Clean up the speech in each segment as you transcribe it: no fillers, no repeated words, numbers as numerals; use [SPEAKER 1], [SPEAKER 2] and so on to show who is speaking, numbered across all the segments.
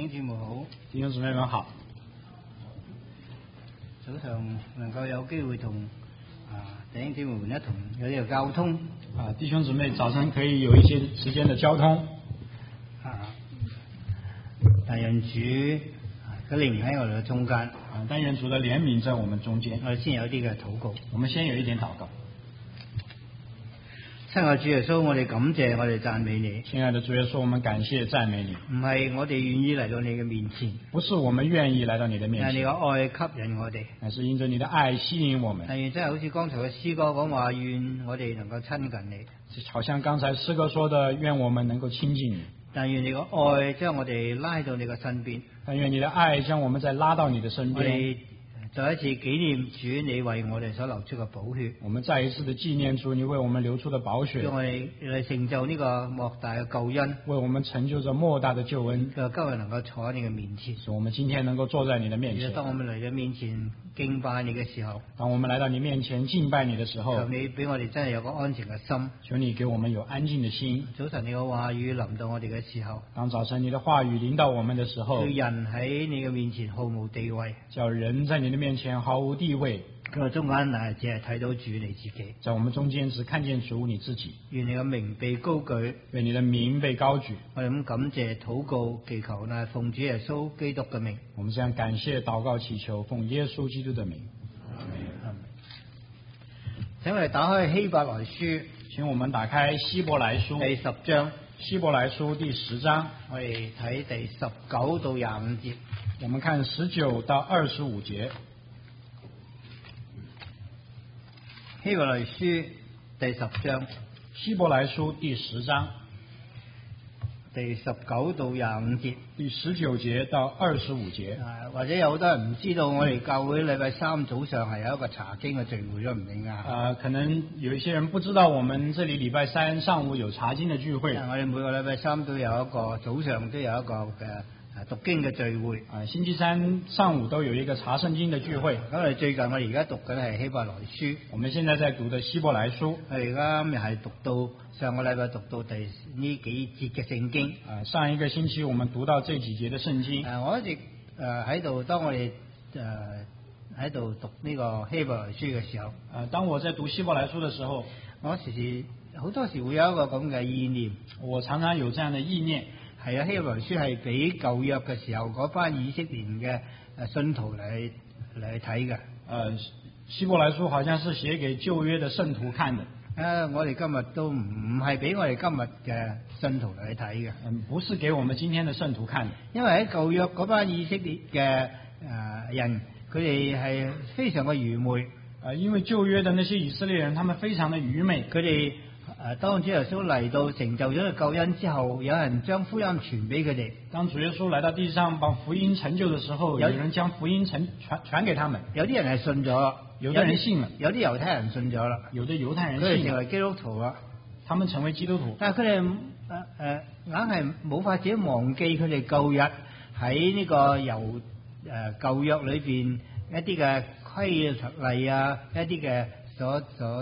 [SPEAKER 1] 弟兄姊妹好，
[SPEAKER 2] 弟兄姊妹们好。
[SPEAKER 1] 早上能夠有機會同弟兄姊妹們一同有呢個交通
[SPEAKER 2] 弟兄姊妹早晨可以有一些時間的交通
[SPEAKER 1] 但願主嘅靈喺我哋嘅中間
[SPEAKER 2] 但願主的憐憫在我們中間。
[SPEAKER 1] 我哋先有啲嘅禱告。
[SPEAKER 2] 我們先有一點禱告。
[SPEAKER 1] 親愛主耶穌，我哋感謝，我哋讚美你。
[SPEAKER 2] 親愛的主耶穌，我們感謝讚美你。
[SPEAKER 1] 唔係我哋願意嚟到你嘅面前，
[SPEAKER 2] 不是我們願意來到你的面前，
[SPEAKER 1] 係你嘅愛吸引我哋，
[SPEAKER 2] 乃是因着你的愛吸引我們。
[SPEAKER 1] 但願真係好似剛才嘅詩歌講話，願我哋能夠親近你。
[SPEAKER 2] 好像剛才詩歌說的，願我們能夠親近你。
[SPEAKER 1] 但願你嘅愛將我哋拉到你嘅身邊，
[SPEAKER 2] 但願你的愛將我們再拉到你的身邊。
[SPEAKER 1] 再一次紀念主你為我哋所流出嘅寶血，
[SPEAKER 2] 我們再一次的紀念主你為我們流出的寶血，
[SPEAKER 1] 讓我哋嚟成就呢個莫大嘅救恩，
[SPEAKER 2] 為我們成就這莫大的救恩。
[SPEAKER 1] 今日能夠坐喺你嘅面前，
[SPEAKER 2] 我們今天能夠坐在你的面前。
[SPEAKER 1] 當我們嚟到面前敬拜你嘅時候，
[SPEAKER 2] 當我們來到你面前敬拜你的時候，
[SPEAKER 1] 求你俾我哋真係有個安靜嘅心，
[SPEAKER 2] 求你給我們有安靜的心。
[SPEAKER 1] 早晨你嘅話語臨到我哋嘅時候，
[SPEAKER 2] 當早晨你的話語臨到我們的時候，
[SPEAKER 1] 叫人喺你嘅面前毫無地位，
[SPEAKER 2] 叫人在你的面前毫無地位。
[SPEAKER 1] 咁中間只係睇到主你自己，
[SPEAKER 2] 在我們中間只看見主你自己。
[SPEAKER 1] 願你嘅名被高舉，
[SPEAKER 2] 願你的名被高舉。
[SPEAKER 1] 我哋咁感謝禱告祈求乃奉主耶穌基督嘅名。
[SPEAKER 2] 我們這樣感謝禱告祈求奉耶穌基督的名。
[SPEAKER 1] 請我哋打開希伯來書，
[SPEAKER 2] 請我們打開希伯來書
[SPEAKER 1] 第10章，
[SPEAKER 2] 希伯來書第10章，
[SPEAKER 1] 我哋睇第19到25節。
[SPEAKER 2] 我們看19到25節。
[SPEAKER 1] 希伯來書第10章，
[SPEAKER 2] 希伯來書第10章，
[SPEAKER 1] 第19到25節，
[SPEAKER 2] 第19節到25節。
[SPEAKER 1] 或者有好多人唔知道，我哋教會禮拜三早上係有一個查經嘅聚會都唔定啊。
[SPEAKER 2] 可能有一些人不知道，我們這裡禮拜三上午有查經的聚會。
[SPEAKER 1] 我哋每個禮拜三都有一個早上都有一個嘅讀經嘅聚會。
[SPEAKER 2] 星期三上午都有一個查聖經的聚會。
[SPEAKER 1] 咁我哋最近我哋而家讀緊係希伯來書。
[SPEAKER 2] 我們現在在讀的希伯來書。
[SPEAKER 1] 我哋而家又係讀到上個禮拜讀到呢幾節嘅聖經。
[SPEAKER 2] 上一個星期我們讀到這幾節的聖經。
[SPEAKER 1] 我一直喺度，當我哋喺度讀呢個希伯來書嘅時候，
[SPEAKER 2] 當我在讀希伯來書的時候，
[SPEAKER 1] 我好多時會有一個咁嘅意念。
[SPEAKER 2] 我常常有這樣的意念。
[SPEAKER 1] 係啊，希伯來書係俾舊約嘅時候嗰班以色列嘅信徒嚟睇嘅。
[SPEAKER 2] 希伯來書好像是寫給舊約的聖徒看的。
[SPEAKER 1] 我哋今日都唔係俾我哋今日嘅信徒嚟睇嘅。
[SPEAKER 2] 不是給我們今天的聖徒看的。
[SPEAKER 1] 因為喺舊約嗰班以色列嘅人，佢哋係非常嘅愚昧。
[SPEAKER 2] 因為舊約的那些以色列人，他們非常的愚昧。
[SPEAKER 1] 佢哋當主耶穌嚟到成就咗個救恩之後，有人將福音傳俾佢哋。
[SPEAKER 2] 當主耶穌來到地上把福音成就的時候，有人將福音傳給他們。
[SPEAKER 1] 有啲人係信咗，
[SPEAKER 2] 有的人信了，
[SPEAKER 1] 有啲猶太人信咗啦，
[SPEAKER 2] 有的猶太人信了，
[SPEAKER 1] 佢哋成為基督徒啦。
[SPEAKER 2] 他們成為基督徒，
[SPEAKER 1] 但係佢哋硬係冇法子忘記佢哋舊日喺呢個舊約裏邊一啲嘅規例啊，一啲嘅所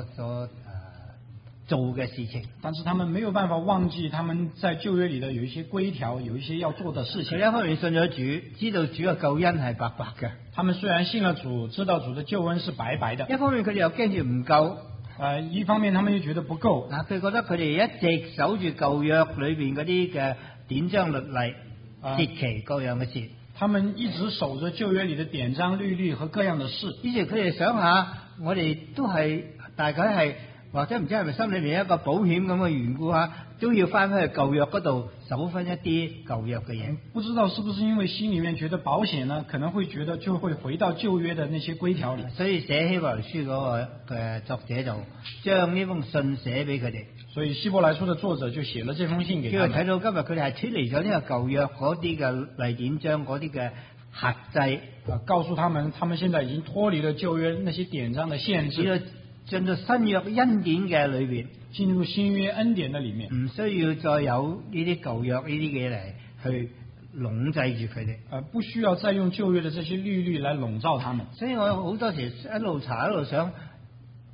[SPEAKER 1] 做嘅事情。
[SPEAKER 2] 但是他們沒有辦法忘記他們在舊約裏的有一些規條，有一些要做的事情。
[SPEAKER 1] 佢一方面信咗主，知道主嘅救恩係白白嘅。
[SPEAKER 2] 他們雖然信了主，知道主的救恩是白白的。
[SPEAKER 1] 一方面佢哋又驚住唔夠。
[SPEAKER 2] 一方面他們又覺得不夠。
[SPEAKER 1] 佢覺得佢哋一直守住舊約裏邊嗰啲嘅典章律例、節期各樣嘅事。
[SPEAKER 2] 他們一直守着舊約裏的典章律例和各樣的事。
[SPEAKER 1] 於是佢哋想下，我哋都係大概係。或者唔知係咪心裏面一個保險咁嘅緣故啊，都要翻返去舊約嗰度守翻一啲舊約嘅嘢。
[SPEAKER 2] 不知道是不是因為心裏面覺得保險呢？可能會覺得就會回到舊約的那些規條裏。
[SPEAKER 1] 所以寫希伯來書嗰個嘅作者就將呢封信寫俾佢哋。
[SPEAKER 2] 所以希伯來書的作者就寫了這封信給他們。
[SPEAKER 1] 因為睇到今日佢哋係脫離咗呢個舊約嗰啲嘅例典章嗰啲嘅轄制，
[SPEAKER 2] 告訴他們現在已經脫離了舊約那些典章的限制。
[SPEAKER 1] 進入新約恩典嘅裏邊，
[SPEAKER 2] 進入新約恩典的裏面，
[SPEAKER 1] 唔需要再有呢啲舊約呢啲嘢嚟去籠制住佢哋，
[SPEAKER 2] 不需要再用舊約的這些律例來籠罩他們。
[SPEAKER 1] 所以我好多時一路查一路想，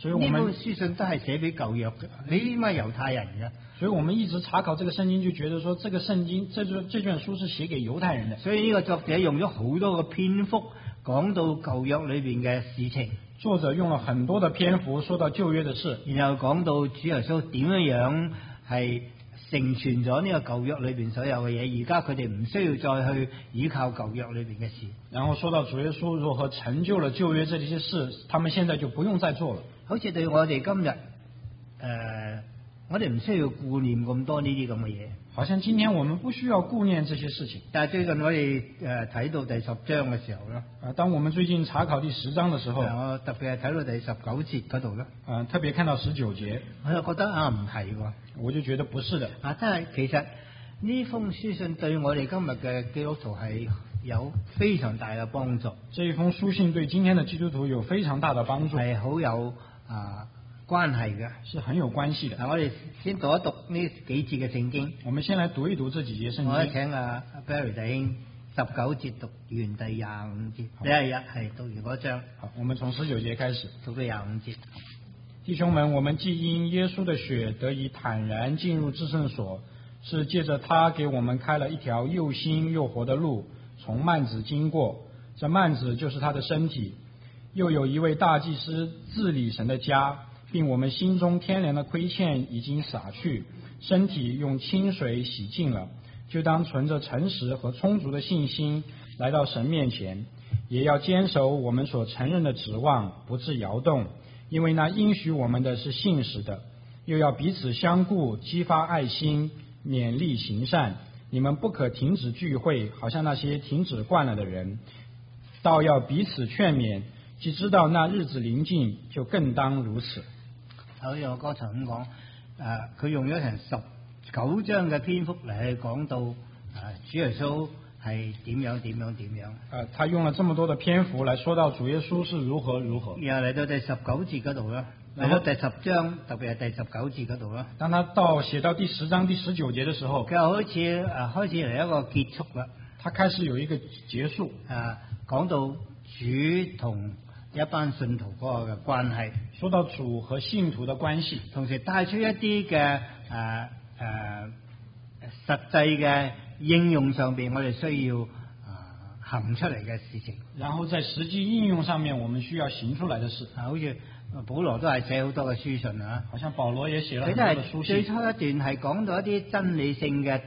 [SPEAKER 2] 所以我們
[SPEAKER 1] 呢本書信都係寫俾舊約嘅，你應該係猶太人嘅。
[SPEAKER 2] 所以我們一直查考這個聖經，就覺得說這個聖經這卷書是寫給猶太人的。
[SPEAKER 1] 所以呢個作者用咗好多嘅篇幅講到舊約裏邊嘅事情。
[SPEAKER 2] 作者用了很多的篇幅說到舊約的事，
[SPEAKER 1] 然後講到主耶穌點樣係成全咗呢個舊約裏邊所有嘅嘢，而家佢哋唔需要再去依靠舊約裏邊嘅事。
[SPEAKER 2] 然後說到主耶穌如何成就了舊約這些事，他們現在就不用再做了。
[SPEAKER 1] 好似對我哋今日我哋唔需要顧念咁多呢啲咁嘅嘢。
[SPEAKER 2] 好像今天我們不需要顧念這些事情。
[SPEAKER 1] 但係最近我哋睇到第10章嘅時候咧，
[SPEAKER 2] 當我們最近查考第10章嘅時候，
[SPEAKER 1] 我特別係睇到第19節嗰度咧，
[SPEAKER 2] 特別看到19節，
[SPEAKER 1] 我就覺得唔係喎，
[SPEAKER 2] 我就覺得不是的。
[SPEAKER 1] 真係其實呢封書信對我哋今日嘅基督徒係有非常大嘅幫助。
[SPEAKER 2] 這一封書信對今天的基督徒有非常大的幫助，
[SPEAKER 1] 係好有關係嘅，
[SPEAKER 2] 是很有關係的。
[SPEAKER 1] 我哋先讀一讀呢幾節嘅聖經。
[SPEAKER 2] 我們先來讀一讀這幾節聖經。
[SPEAKER 1] 我請阿 Barry 弟兄19節讀完第25節，第一日係讀完嗰章。
[SPEAKER 2] 好，我們從19節開始
[SPEAKER 1] 讀到25節。
[SPEAKER 2] 弟兄們，我們既因耶穌的血得以坦然進入至聖所，是借着他給我們開了一條又新又活的路，從幔子經過。這幔子就是他的身體。又有一位大祭司治理神的家，並我們心中天良的虧欠已經灑去，身體用清水洗淨了，就當存着誠實和充足的信心來到神面前，也要堅守我們所承認的指望，不致搖動，因為那應許我們的是信實的。又要彼此相顧，激發愛心，勉勵行善。你們不可停止聚會，好像那些停止慣了的人，倒要彼此勸勉，既知道那日子臨近，就更當如此。
[SPEAKER 1] 好似我剛才咁講，佢用咗成19章嘅篇幅嚟去講到主耶穌係點樣。
[SPEAKER 2] 他用了這麼多的篇幅來說到主耶穌是如何。
[SPEAKER 1] 然後嚟到第19節嗰度啦，嚟到第10章，特別係第19節嗰度啦。
[SPEAKER 2] 當他寫到第10章第19節的時候，
[SPEAKER 1] 佢又開始嚟一個結束啦。
[SPEAKER 2] 他開始有一個結束，
[SPEAKER 1] 講到主同一班信徒嗰個嘅關係，
[SPEAKER 2] 說到主和信徒的關係，
[SPEAKER 1] 同時帶出一啲嘅實際嘅應用上邊，我哋需要行出嚟嘅事情。
[SPEAKER 2] 然後在實際應用上面，我們需要行出來的事。
[SPEAKER 1] 好似保羅都係寫好多嘅書信啊，
[SPEAKER 2] 好像保羅也寫了很多的書信。
[SPEAKER 1] 最初一段係講到一啲真理性嘅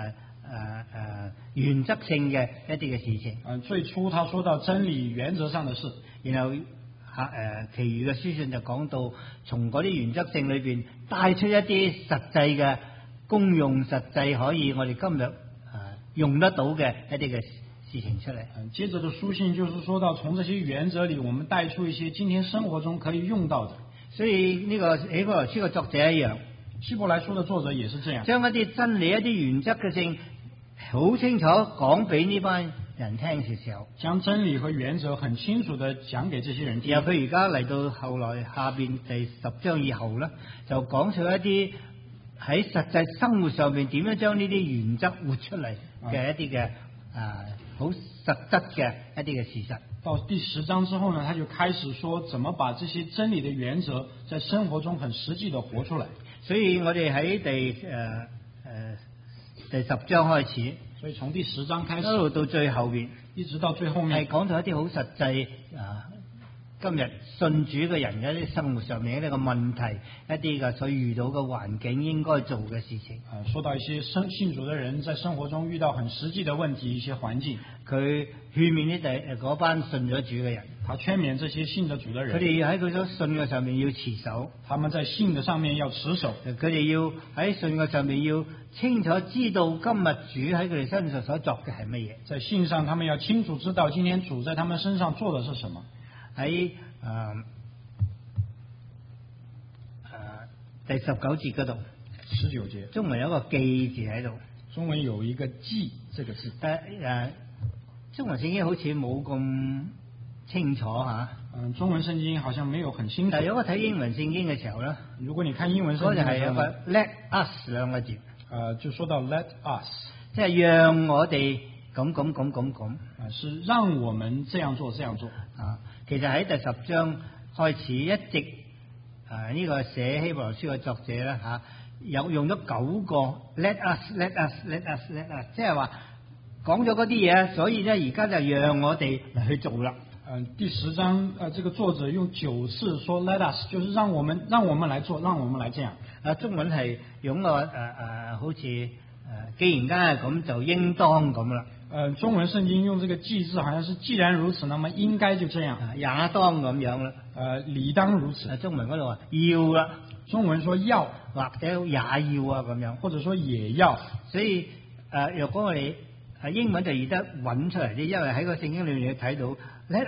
[SPEAKER 1] 原則性嘅一啲嘅事情。
[SPEAKER 2] 最初他說到真理原則上的事，
[SPEAKER 1] 然後其餘嘅書信就講到從嗰啲原則性裏邊帶出一啲實際嘅功用，實際可以我哋今日用得到嘅一啲嘅事情出嚟。
[SPEAKER 2] 接着的書信就是說到從這些原則裏，我們帶出一些今天生活中可以用到的。
[SPEAKER 1] 所以呢個希伯來書嘅作者一樣，
[SPEAKER 2] 希伯來書的作者也是這樣，
[SPEAKER 1] 將一啲真理、一啲原則嘅性好清楚講俾呢班人聽嘅時候，
[SPEAKER 2] 將真理和原則很清楚地講給這些人聽。
[SPEAKER 1] 然後佢而家嚟到後來下邊第10章以後咧，就講出一啲喺實際生活上邊點樣將呢啲原則活出嚟嘅一啲嘅好實質嘅一啲嘅事實。
[SPEAKER 2] 到第10章之後呢，他就開始說怎麼把這些真理的原則在生活中很實際地活出來。
[SPEAKER 1] 所以我哋喺第10章開始，
[SPEAKER 2] 所以從第10章開始
[SPEAKER 1] 一路到最後邊，
[SPEAKER 2] 一直到最後面，
[SPEAKER 1] 係講到一啲好實際今日信主嘅人嘅一啲生活上面一啲嘅問題，一啲嘅所遇到嘅環境應該做嘅事情。
[SPEAKER 2] 說到一些信主嘅人在生活中遇到很實際嘅問題，一些環境，
[SPEAKER 1] 佢勸勉呢嗰班信咗主嘅人，
[SPEAKER 2] 他勸勉這些信咗主嘅人，
[SPEAKER 1] 佢哋要喺佢所信嘅上面要持守，
[SPEAKER 2] 他們在信嘅上面要持守，
[SPEAKER 1] 佢哋要喺信嘅上面要清楚知道今日主喺佢哋身上所作嘅係乜嘢。
[SPEAKER 2] 在信上，他們要清楚知道今天主在他們身上做的是什麼。
[SPEAKER 1] 喺第19節嗰度
[SPEAKER 2] ，19節，
[SPEAKER 1] 中文有一個記字喺度，
[SPEAKER 2] 中文有一個記這個字，
[SPEAKER 1] 但中文聖經好似冇咁清楚嚇。
[SPEAKER 2] 中文聖經好像沒有很清楚。
[SPEAKER 1] 但係如果睇英文聖經嘅時候咧，
[SPEAKER 2] 如果你看英文聖經，
[SPEAKER 1] 嗰就係有個 let us 兩個字，
[SPEAKER 2] 就說到 let us，
[SPEAKER 1] 即係讓我哋咁，
[SPEAKER 2] 是讓我們這樣做。
[SPEAKER 1] 其實喺第10章開始一直呢個寫希伯來書嘅作者咧有用咗9個 let us， 即係話講咗嗰啲嘢，所以咧而家就讓我哋嚟去做啦。
[SPEAKER 2] 第10章，這個作者用9次說 let us， 就是讓我們來做，讓我們來這樣。
[SPEAKER 1] 中文係用個好似既然間係咁就應當咁啦。
[SPEAKER 2] 中文聖經用這個既字，好像是既然如此，那麼應該就這樣，
[SPEAKER 1] 也當咁樣啦。
[SPEAKER 2] 理當如此。
[SPEAKER 1] 中文嗰度話要啦，
[SPEAKER 2] 中文說要，
[SPEAKER 1] 或者也要啊咁樣，
[SPEAKER 2] 或者說也要。
[SPEAKER 1] 所以若果我哋英文就易得揾出嚟啲，因為喺個聖經裏面睇到 let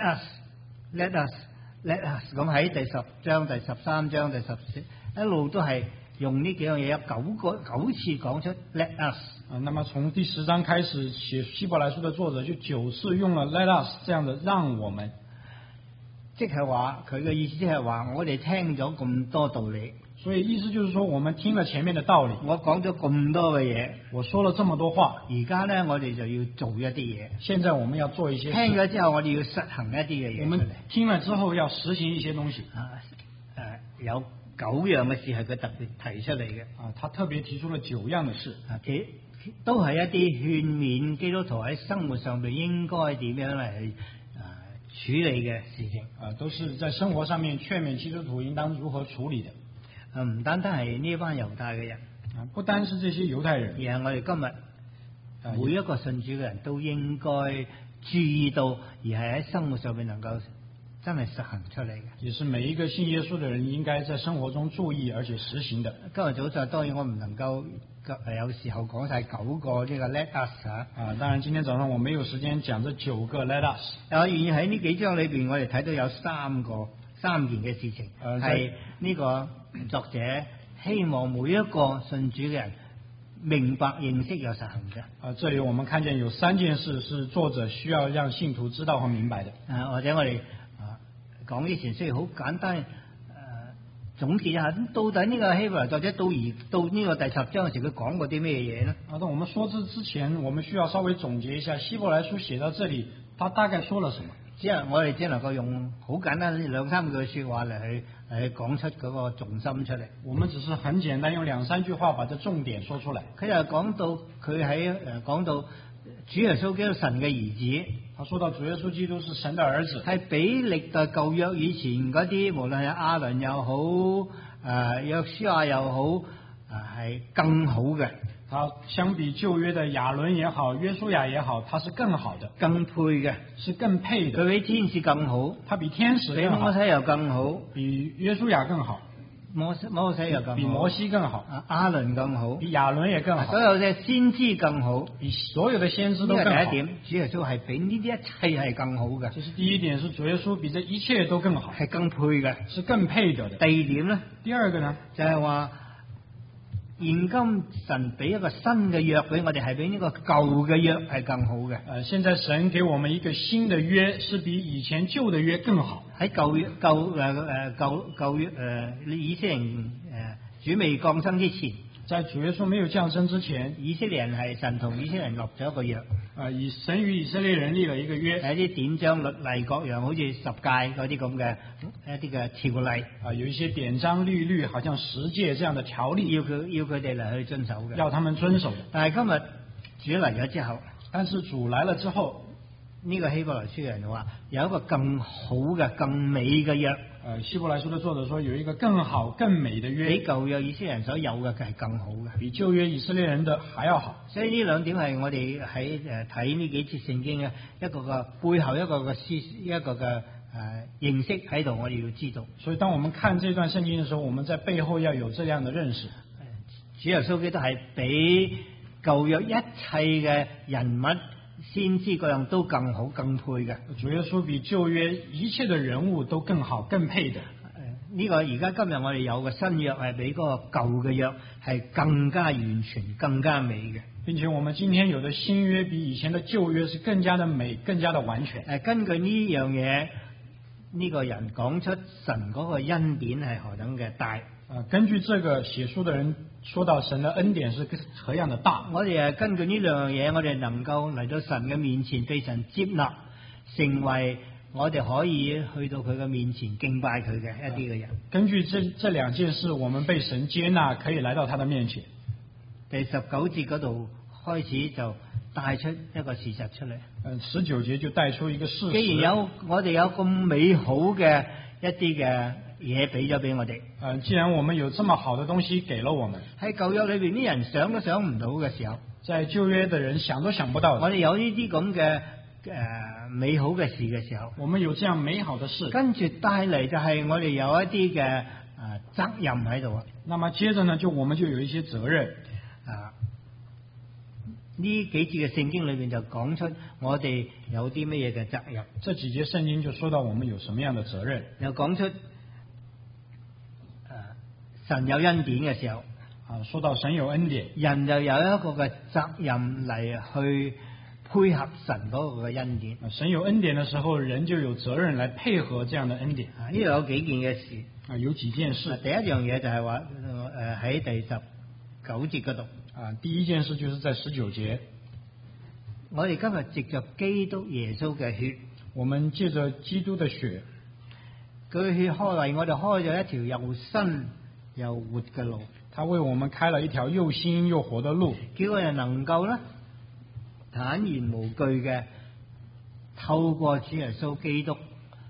[SPEAKER 1] us 咁喺第10章、第13章、第14一路都係用呢幾樣嘢，有9次講出 let us。
[SPEAKER 2] 那麼從第10章開始寫希伯來書的作者就9次用了 let us 這樣的讓我們，
[SPEAKER 1] 即係話佢嘅意思即係話我哋聽咗咁多道理，
[SPEAKER 2] 所以意思就是說我們聽了前面的道理，
[SPEAKER 1] 我講咗咁多嘅嘢，
[SPEAKER 2] 我說了這麼多話，
[SPEAKER 1] 而家咧我哋就要做一啲嘢。
[SPEAKER 2] 現在我們要做一些事，
[SPEAKER 1] 聽咗之後我哋要實行一啲嘅嘢。
[SPEAKER 2] 我們聽了之後要實行一些東西。
[SPEAKER 1] 有9樣嘅事係佢特別提出嚟嘅。
[SPEAKER 2] 他特別提出了9樣嘅事。
[SPEAKER 1] 都係一啲勸勉基督徒喺生活上面應該點樣嚟處理嘅事情。
[SPEAKER 2] 都是在生活上面勸勉基督徒應當如何處理的。
[SPEAKER 1] 唔單單係呢班猶太嘅人，
[SPEAKER 2] 不單是這些猶太人，
[SPEAKER 1] 而係我哋今日每一個信主嘅人都應該注意到，而係喺生活上面能夠真係實行出嚟嘅。
[SPEAKER 2] 也是每一個信耶穌的人應該在生活中注意而且實行的。
[SPEAKER 1] 今日早上當然我唔能夠有時候講晒9個呢個 let us
[SPEAKER 2] 當然今天早上我沒有時間講這9個 let us。
[SPEAKER 1] 我願意喺呢幾章裏邊，我哋睇到有3件嘅事情，係呢個作者希望每一個信主嘅人明白認識又實行嘅。
[SPEAKER 2] 這裏我們看見有3件事是作者需要讓信徒知道和明白的。
[SPEAKER 1] 或者我哋講之前需要好簡單總結一下，到底呢個希伯來作者到呢個第10章嘅時，佢講過啲咩嘢呢？
[SPEAKER 2] 那我們說這之前，我們需要稍微總結一下希伯來書寫到這裏，他大概說了什麼？
[SPEAKER 1] 我哋只能夠用好簡單2-3句說話嚟去講出嗰個重心出嚟。
[SPEAKER 2] 我們只是很簡單用2-3句話把這重點說出來。
[SPEAKER 1] 佢就講到講到主耶穌基督神嘅兒子，
[SPEAKER 2] 他說到主耶穌基督是神的兒子，
[SPEAKER 1] 係比歷代舊約以前嗰啲無論係亞倫又好約書亞又好係更好嘅。
[SPEAKER 2] 他相比舊約的亞倫也好約書亞也好，他是更好的，
[SPEAKER 1] 更配嘅，
[SPEAKER 2] 是更配的。
[SPEAKER 1] 佢比天使更好，
[SPEAKER 2] 他比天使更好，
[SPEAKER 1] 比摩西又更好，
[SPEAKER 2] 比約書亞更好，
[SPEAKER 1] 摩西又更好，
[SPEAKER 2] 比摩西更好，
[SPEAKER 1] 亞倫更好，
[SPEAKER 2] 比亞倫也更好，
[SPEAKER 1] 所有嘅先知更好，
[SPEAKER 2] 比所有的先知都更好。
[SPEAKER 1] 呢個第一點，主耶穌係比呢啲一切係更好嘅。
[SPEAKER 2] 這是第一點，是主耶穌比這一切都更好，
[SPEAKER 1] 係更配嘅，
[SPEAKER 2] 是更配得的。
[SPEAKER 1] 第二點咧，
[SPEAKER 2] 第二個呢，
[SPEAKER 1] 就係話現今神俾一個新嘅約俾我哋，係比呢個舊嘅約係更好嘅。
[SPEAKER 2] 現在神給我們一個新的約，是比以前舊的約更好。
[SPEAKER 1] 喺舊約以色列人主未降生之前，
[SPEAKER 2] 在主耶穌沒有降生之前，
[SPEAKER 1] 以色列人係神同以色列人立咗一個約。
[SPEAKER 2] 神與以色列人立了一個約，
[SPEAKER 1] 係一啲典章律例各樣，好似10誡嗰啲咁嘅一啲嘅條例。
[SPEAKER 2] 有一些典章律律，好像10誡這樣的條例，
[SPEAKER 1] 要佢哋嚟去遵守嘅，
[SPEAKER 2] 要他們遵守的。
[SPEAKER 1] 但係今日主嚟咗之後，
[SPEAKER 2] 但是主來了之後，
[SPEAKER 1] 呢個希伯來書嘅人話有一個更好嘅、更美嘅約。
[SPEAKER 2] 希伯來書的作者說有一個更好、更美的約，
[SPEAKER 1] 比舊約以色列人所有嘅係更好嘅，
[SPEAKER 2] 比舊約以色列人的還要好。
[SPEAKER 1] 所以呢兩點係我哋喺睇呢幾節聖經嘅一個嘅背後一個嘅認識喺度，我哋要知道。
[SPEAKER 2] 所以當我們看這段聖經嘅時候，我們在背後要有這樣的認識。
[SPEAKER 1] 主耶穌基督係比舊約一切嘅人物先知各樣都更好、更配嘅。
[SPEAKER 2] 主耶穌比舊約一切的人物都更好、更配的。
[SPEAKER 1] 呢個而家今日我哋有個新約係比嗰個舊嘅約係更加完全、更加美嘅。
[SPEAKER 2] 並且我們今天有的新約比以前的舊約是更加的美、更加的完全。
[SPEAKER 1] 根據呢樣嘢，呢個人講出神嗰個恩典係何等嘅大。
[SPEAKER 2] 根據這個寫書的人說到神的恩典是何樣的大。
[SPEAKER 1] 我哋根據呢兩樣嘢，我哋能夠嚟到神嘅面前被神接納，成為我哋可以去到佢嘅面前敬拜佢嘅一啲嘅人。
[SPEAKER 2] 根据这两件事，我们被神接納，可以來到他的面前。
[SPEAKER 1] 第19節嗰度開始就帶出一個事實出嚟。
[SPEAKER 2] 19節就帶出一個事實。
[SPEAKER 1] 既然我哋有咁美好嘅一啲嘅嘢俾咗俾我哋，
[SPEAKER 2] 既然我們有這麼好的東西給了我們，
[SPEAKER 1] 喺舊約裏邊啲人想都想唔到嘅時候，
[SPEAKER 2] 在舊約的人想都想不到的，
[SPEAKER 1] 我哋有呢啲咁嘅美好嘅事嘅時候，
[SPEAKER 2] 我們有這樣美好的事，
[SPEAKER 1] 跟住帶嚟就係我哋有一啲嘅責任喺度啊。
[SPEAKER 2] 那麼接着呢，我們就有一些責任。
[SPEAKER 1] 呢幾節嘅聖經裏邊就講出我哋有啲乜嘢嘅責任。
[SPEAKER 2] 這幾節聖經就說到我們有什麼樣的責任，
[SPEAKER 1] 又講出神有恩典嘅時候，
[SPEAKER 2] 說到神有恩典，
[SPEAKER 1] 人就有一個嘅責任嚟去配合神嗰個嘅恩典。
[SPEAKER 2] 神有恩典的時候，人就有責任來配合這樣的恩典。
[SPEAKER 1] 呢度有幾件嘅事，
[SPEAKER 2] 有幾件事。
[SPEAKER 1] 第一樣嘢就係話喺第19節嗰度。
[SPEAKER 2] 第一件事就是在19節，
[SPEAKER 1] 我哋今日藉着基督耶穌嘅血，
[SPEAKER 2] 我們借着基督的血，
[SPEAKER 1] 佢嘅血為我哋開咗一條又新又活嘅路。
[SPEAKER 2] 他為我們開了一條又新又活的路，
[SPEAKER 1] 叫我哋能夠咧坦然無懼嘅透過主耶穌基督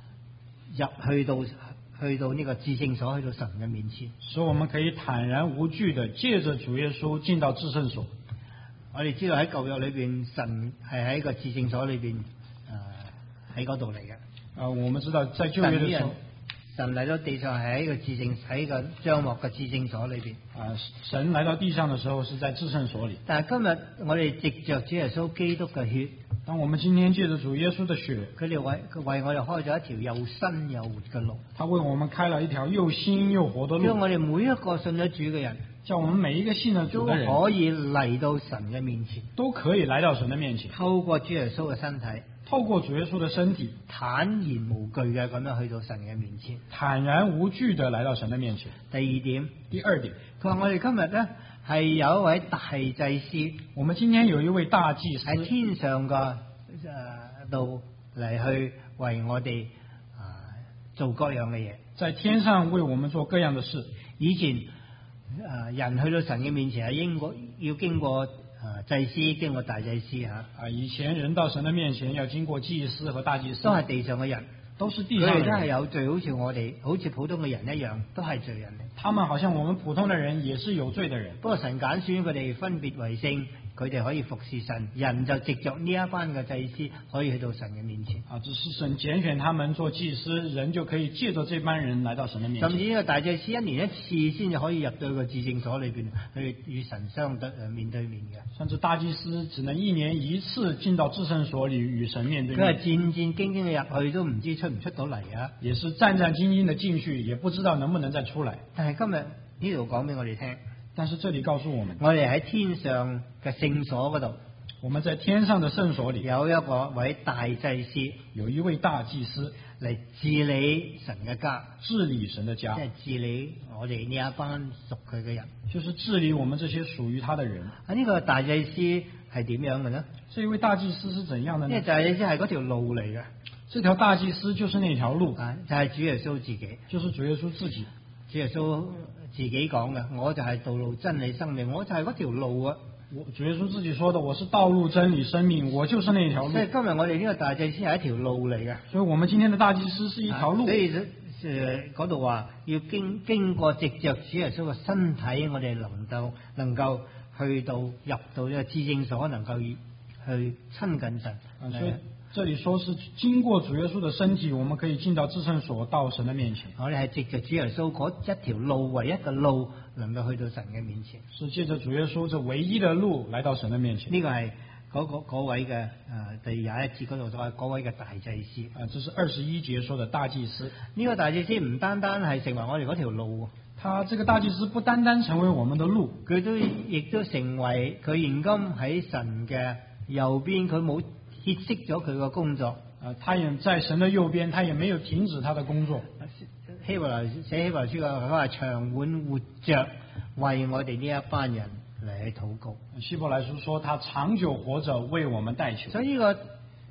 [SPEAKER 1] 去到呢個至聖所，去到神嘅面前。
[SPEAKER 2] 所以我們可以坦然無懼的借着主耶穌進到至聖所。
[SPEAKER 1] 我哋知道喺舊約裏邊，神係喺個至聖所裏邊喺嗰度嚟嘅。
[SPEAKER 2] 我們知道在舊約的時候，
[SPEAKER 1] 神嚟到地上係喺個帳幕嘅至聖所裏邊。
[SPEAKER 2] 神來到地上的時候是在至聖所裏。
[SPEAKER 1] 但係今日我哋藉着主耶穌基督嘅血，
[SPEAKER 2] 當我們今天借着主耶穌的血，
[SPEAKER 1] 佢為我哋開咗一條又新又活嘅路。
[SPEAKER 2] 他為我們開了一條又新又活的路。
[SPEAKER 1] 叫我哋每一個信咗主嘅人，
[SPEAKER 2] 叫我們每一個信了主的人
[SPEAKER 1] 都可以嚟到神嘅面前，
[SPEAKER 2] 都可以來到神的面前，
[SPEAKER 1] 透過主耶穌嘅身體，
[SPEAKER 2] 透過主耶穌的身體，
[SPEAKER 1] 坦然無懼嘅咁樣去到神嘅面前，
[SPEAKER 2] 坦然無懼的來到神的面前。
[SPEAKER 1] 第二點，佢話我哋今日咧係有一位大祭司，
[SPEAKER 2] 我們今天有一位大祭司
[SPEAKER 1] 喺天上嘅度嚟去為我哋做各樣嘅嘢，
[SPEAKER 2] 在天上為我們做各樣的事。
[SPEAKER 1] 以前人去到神嘅面前係要經過祭司，經過大祭司嚇。
[SPEAKER 2] 以前人到神的面前要經過祭司和大祭司，
[SPEAKER 1] 都係地上嘅人，
[SPEAKER 2] 都是地上嘅人，
[SPEAKER 1] 佢哋都係有罪，好似我哋，好似普通嘅人一樣，都係罪人嚟。
[SPEAKER 2] 他們好像我們普通的人，也是有罪的人。
[SPEAKER 1] 不過神揀選佢哋分別為聖，佢哋可以服侍神，人就藉着呢一班嘅祭司可以去到神嘅面前。
[SPEAKER 2] 只是神揀選他們做祭司，人就可以借着這班人來到神的面前。
[SPEAKER 1] 甚至呢個大祭司一年一次先至可以入到個至聖所裏邊去與神相得面對面嘅。
[SPEAKER 2] 甚至大祭司只能一年一次進到至聖所裏與神面對面。
[SPEAKER 1] 佢係戰戰兢兢嘅入去，都唔知出唔出到嚟啊！
[SPEAKER 2] 也是戰戰兢兢的進去，也不知道能不能再出來。
[SPEAKER 1] 但係今日呢度講俾我哋聽，
[SPEAKER 2] 但是這裏告訴我們，
[SPEAKER 1] 我哋喺天上嘅聖所嗰度，
[SPEAKER 2] 我們在天上的聖所裏
[SPEAKER 1] 有一位大祭司，
[SPEAKER 2] 有一位大祭司
[SPEAKER 1] 嚟治理神嘅家，
[SPEAKER 2] 治理神的家，
[SPEAKER 1] 即係治理我哋呢一班屬佢嘅人，
[SPEAKER 2] 就是治理我們這些屬於他的人。
[SPEAKER 1] 呢個大祭司係點樣嘅呢？
[SPEAKER 2] 這一位大祭司是怎樣的呢？
[SPEAKER 1] 呢個大祭司係嗰條路嚟嘅，
[SPEAKER 2] 這條大祭司就是那條路，
[SPEAKER 1] 就係主耶穌自己，
[SPEAKER 2] 就是主耶穌自己。
[SPEAKER 1] 主耶穌自己講嘅，我就係道路真理生命，我就係嗰條路啊！
[SPEAKER 2] 主耶穌自己說的，我是道路真理生命，我就是那條路。
[SPEAKER 1] 所以今日我哋呢個大祭司係一條路嚟嘅，
[SPEAKER 2] 所以我們今天的大祭司是一條路。
[SPEAKER 1] 所以嗰度話要經過藉着主耶穌嘅身體，我哋能夠去到入到呢個至聖所，能夠去親近神。
[SPEAKER 2] 所以這裏說是經過主耶穌的身體，我們可以進到至聖所，到神的面前。
[SPEAKER 1] 我哋係藉着主耶穌嗰一條路，唯一嘅路，能夠去到神嘅面前。
[SPEAKER 2] 是借着主耶穌這唯一的路來到神的面前。
[SPEAKER 1] 呢個係嗰位嘅第21節嗰度所謂嗰位嘅大祭司。
[SPEAKER 2] 這是21節說的大祭司。
[SPEAKER 1] 呢個大祭司唔單單係成為我哋嗰條路，
[SPEAKER 2] 他這個大祭司不單單成為我們的路，
[SPEAKER 1] 佢亦都成為佢現今喺神嘅右邊，佢冇歇息咗佢個工作。
[SPEAKER 2] 他也在神的右邊，他也沒有停止他的工作。
[SPEAKER 1] 寫希伯來書佢話長滿活着，為我哋呢一班人嚟去禱告。
[SPEAKER 2] 希伯來書說他長久活着為我們代求。
[SPEAKER 1] 所以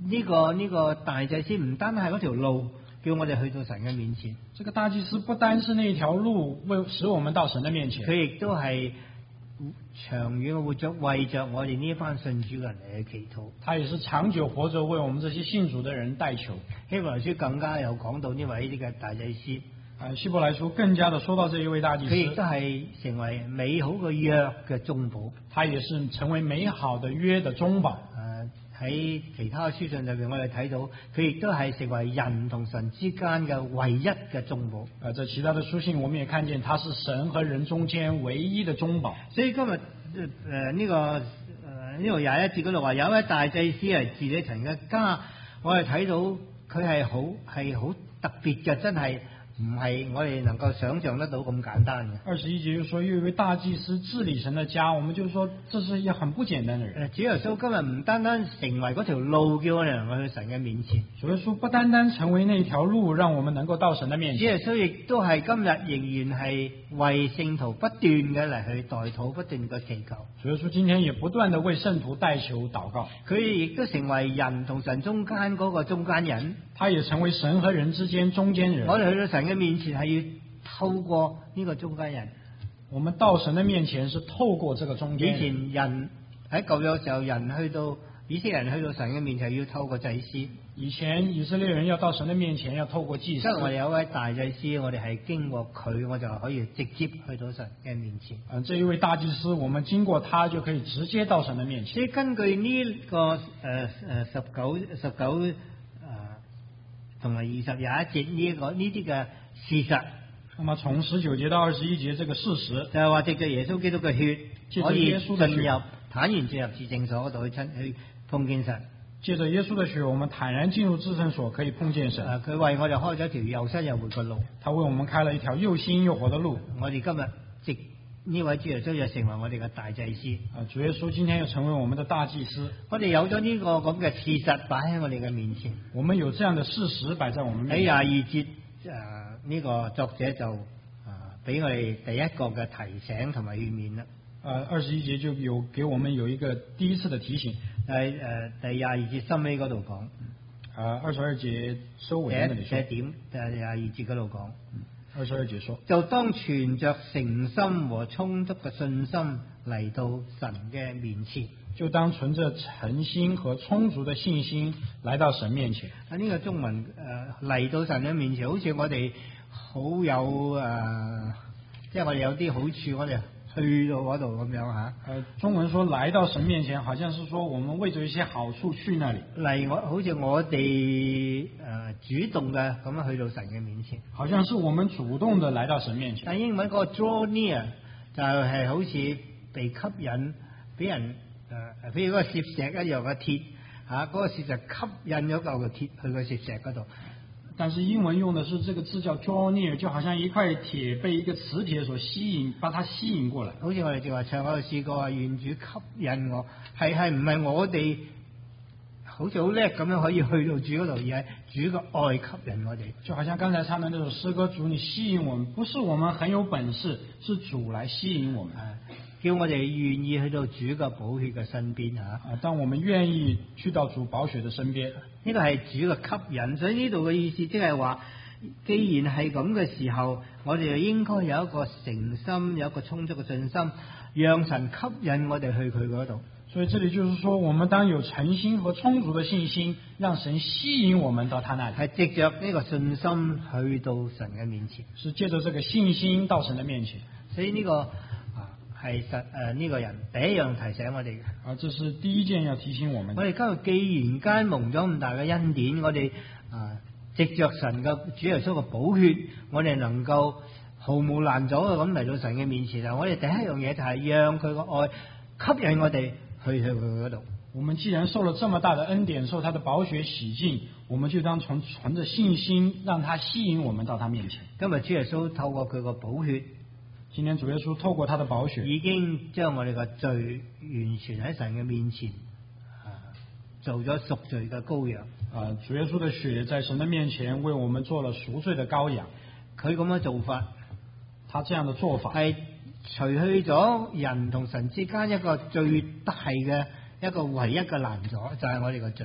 [SPEAKER 1] 呢個大祭司唔單係嗰條路，叫我哋去到神嘅面前，
[SPEAKER 2] 这个大祭司不單是那一條路，使我們到神的面前，
[SPEAKER 1] 佢亦都係長遠嘅活着，為着我哋呢班信主嘅人嚟去祈禱。
[SPEAKER 2] 他也是長久活着為我們這些信主的人代求。
[SPEAKER 1] 希伯來書更加有講到呢位呢個大祭司，
[SPEAKER 2] 希伯來書更加的說到這一位大祭
[SPEAKER 1] 佢亦都
[SPEAKER 2] 司，
[SPEAKER 1] 係成為美好嘅約嘅中保。
[SPEAKER 2] 他也是成為美好的約的中保。
[SPEAKER 1] 喺其他書信入邊，我哋睇到佢亦都係成為人同神之間嘅唯一嘅中保。
[SPEAKER 2] 在其他的書信，我們也看見他是神和人中間唯一的中保。
[SPEAKER 1] 所以今日呢個21節嗰度話有一位大祭司係治理神嘅家，我哋睇到佢係好特別嘅，真係唔係我哋能夠想象得到咁簡單嘅。
[SPEAKER 2] 21節就說有一位大祭司治理神的家，我們就說這是一個很不簡單的人。
[SPEAKER 1] 主耶穌今日唔單單成為嗰條路，叫我哋能夠去神嘅面前。
[SPEAKER 2] 主耶穌不單單成為那條路，讓我們能夠到神的面前。
[SPEAKER 1] 主耶穌亦都係今日仍然係為聖徒不斷嘅嚟去代禱，不斷嘅祈求。
[SPEAKER 2] 主耶穌今天也不斷地為聖徒代求禱告。
[SPEAKER 1] 佢亦都成為人同神中間嗰個中間人。
[SPEAKER 2] 他也成為神和人之間中間人。
[SPEAKER 1] 我哋去到神嘅面前係要透過呢個中間人。
[SPEAKER 2] 我們到神的面前是透過這個中間人。
[SPEAKER 1] 以前人喺舊約時候，以色列人去到神嘅面前要透過祭司。
[SPEAKER 2] 以前以色列人要到神的面前要透過祭司。
[SPEAKER 1] 即係我哋有一位大祭司，我哋係經過佢，我就可以直接去到神嘅面前。
[SPEAKER 2] 這一位大祭司，我們經過他就可以直接到神的面前。
[SPEAKER 1] 所以根據呢個19同埋21節呢啲嘅事實，
[SPEAKER 2] 那麼從19節到21節這個事實，
[SPEAKER 1] 就係話藉着耶穌基督嘅血，可以坦然進入至聖所嗰度去碰見神。
[SPEAKER 2] 借着耶穌的血，我們坦然進入至聖所，可以碰見神。
[SPEAKER 1] 佢為我哋開咗一條又新又活嘅路。
[SPEAKER 2] 他為我們開了一條又新又活的路。
[SPEAKER 1] 我哋今日藉呢位主耶穌就成為我哋嘅大祭司。
[SPEAKER 2] 主耶穌今天又成為我們的大祭司。
[SPEAKER 1] 我哋有咗呢個咁嘅事實擺喺我哋嘅面前。
[SPEAKER 2] 我們有這樣的事實擺在我們面前。
[SPEAKER 1] 喺22節呢個作者就俾我哋第一個嘅提醒同埋勸勉啦。
[SPEAKER 2] 21節就有給我們有一個第一次的提醒。
[SPEAKER 1] 喺第22節收尾嗰度講。
[SPEAKER 2] 22節收尾嗰度說。
[SPEAKER 1] 第22節嗰度講。
[SPEAKER 2] 22節說，
[SPEAKER 1] 就當存着誠心和充足嘅信心嚟到神嘅面前。
[SPEAKER 2] 就當存着誠心和充足的信心來到神面前。
[SPEAKER 1] 呢個中文嚟到神嘅面前，好似我哋好有即係我哋有啲好處，我哋去到嗰度咁樣嚇。
[SPEAKER 2] 中文說來到神面前，好像是說我們為咗一些好處去那裡。
[SPEAKER 1] 好似我哋主動嘅咁樣去到神嘅面前。好像是我們主動的來到神面前。但英文嗰個 draw near 就係好似被吸引，俾人譬如嗰個攝石一樣嘅鐵嗰個攝石吸引咗嚿嘅鐵去個攝石嗰度。
[SPEAKER 2] 但是英文用的是這個字叫 draw near，就好像一塊鐵被一個磁鐵所吸引，把它吸引過來。
[SPEAKER 1] 好似我哋就話唱嗰度試過話，願主吸引我，係唔係我哋好似好叻咁樣可以去到主嗰度，而係主嘅愛吸引我哋。就好像剛才唱的那首詩歌，主你吸引我們，不是我們很有本事，是主來吸引我們。叫我哋願意去到主嘅寶血嘅身邊當我們願意去到主寶血嘅身邊，呢個係主嘅吸引。所以呢度嘅意思即係話，既然係咁嘅時候，我哋就應該有一個誠心，有一個充足嘅信心，讓神吸引我哋去佢嗰度。所以這裡就是說，我們當有誠心和充足的信心，讓神吸引我們到他那裡。係藉着呢個信心去到神嘅面前，是借着這個信心到神嘅面前。所以呢個係呢個人第一樣提醒我哋嘅。這是第一件要提醒我們。我哋今日既然間蒙咗咁大嘅恩典，我哋藉着神嘅主耶穌嘅寶血，我哋能夠毫無攔阻嘅咁嚟到神嘅面前。我哋第一樣嘢就係讓佢個愛吸引我哋去佢嗰度。我們既然受了這麼大的恩典，受他的寶血洗淨，我們就當存着信心，讓他吸引我們到他面前。今日主耶穌透過佢個寶血。今天主耶穌透過他的寶血，已經將我哋嘅罪完全喺神嘅面前做咗贖罪嘅羔羊。主耶穌的血在神的面前為我們做了贖罪的羔羊。佢咁樣做法，他這樣的做法係除去咗人同神之間一個最大嘅一個唯一嘅攔阻，就係我哋嘅罪。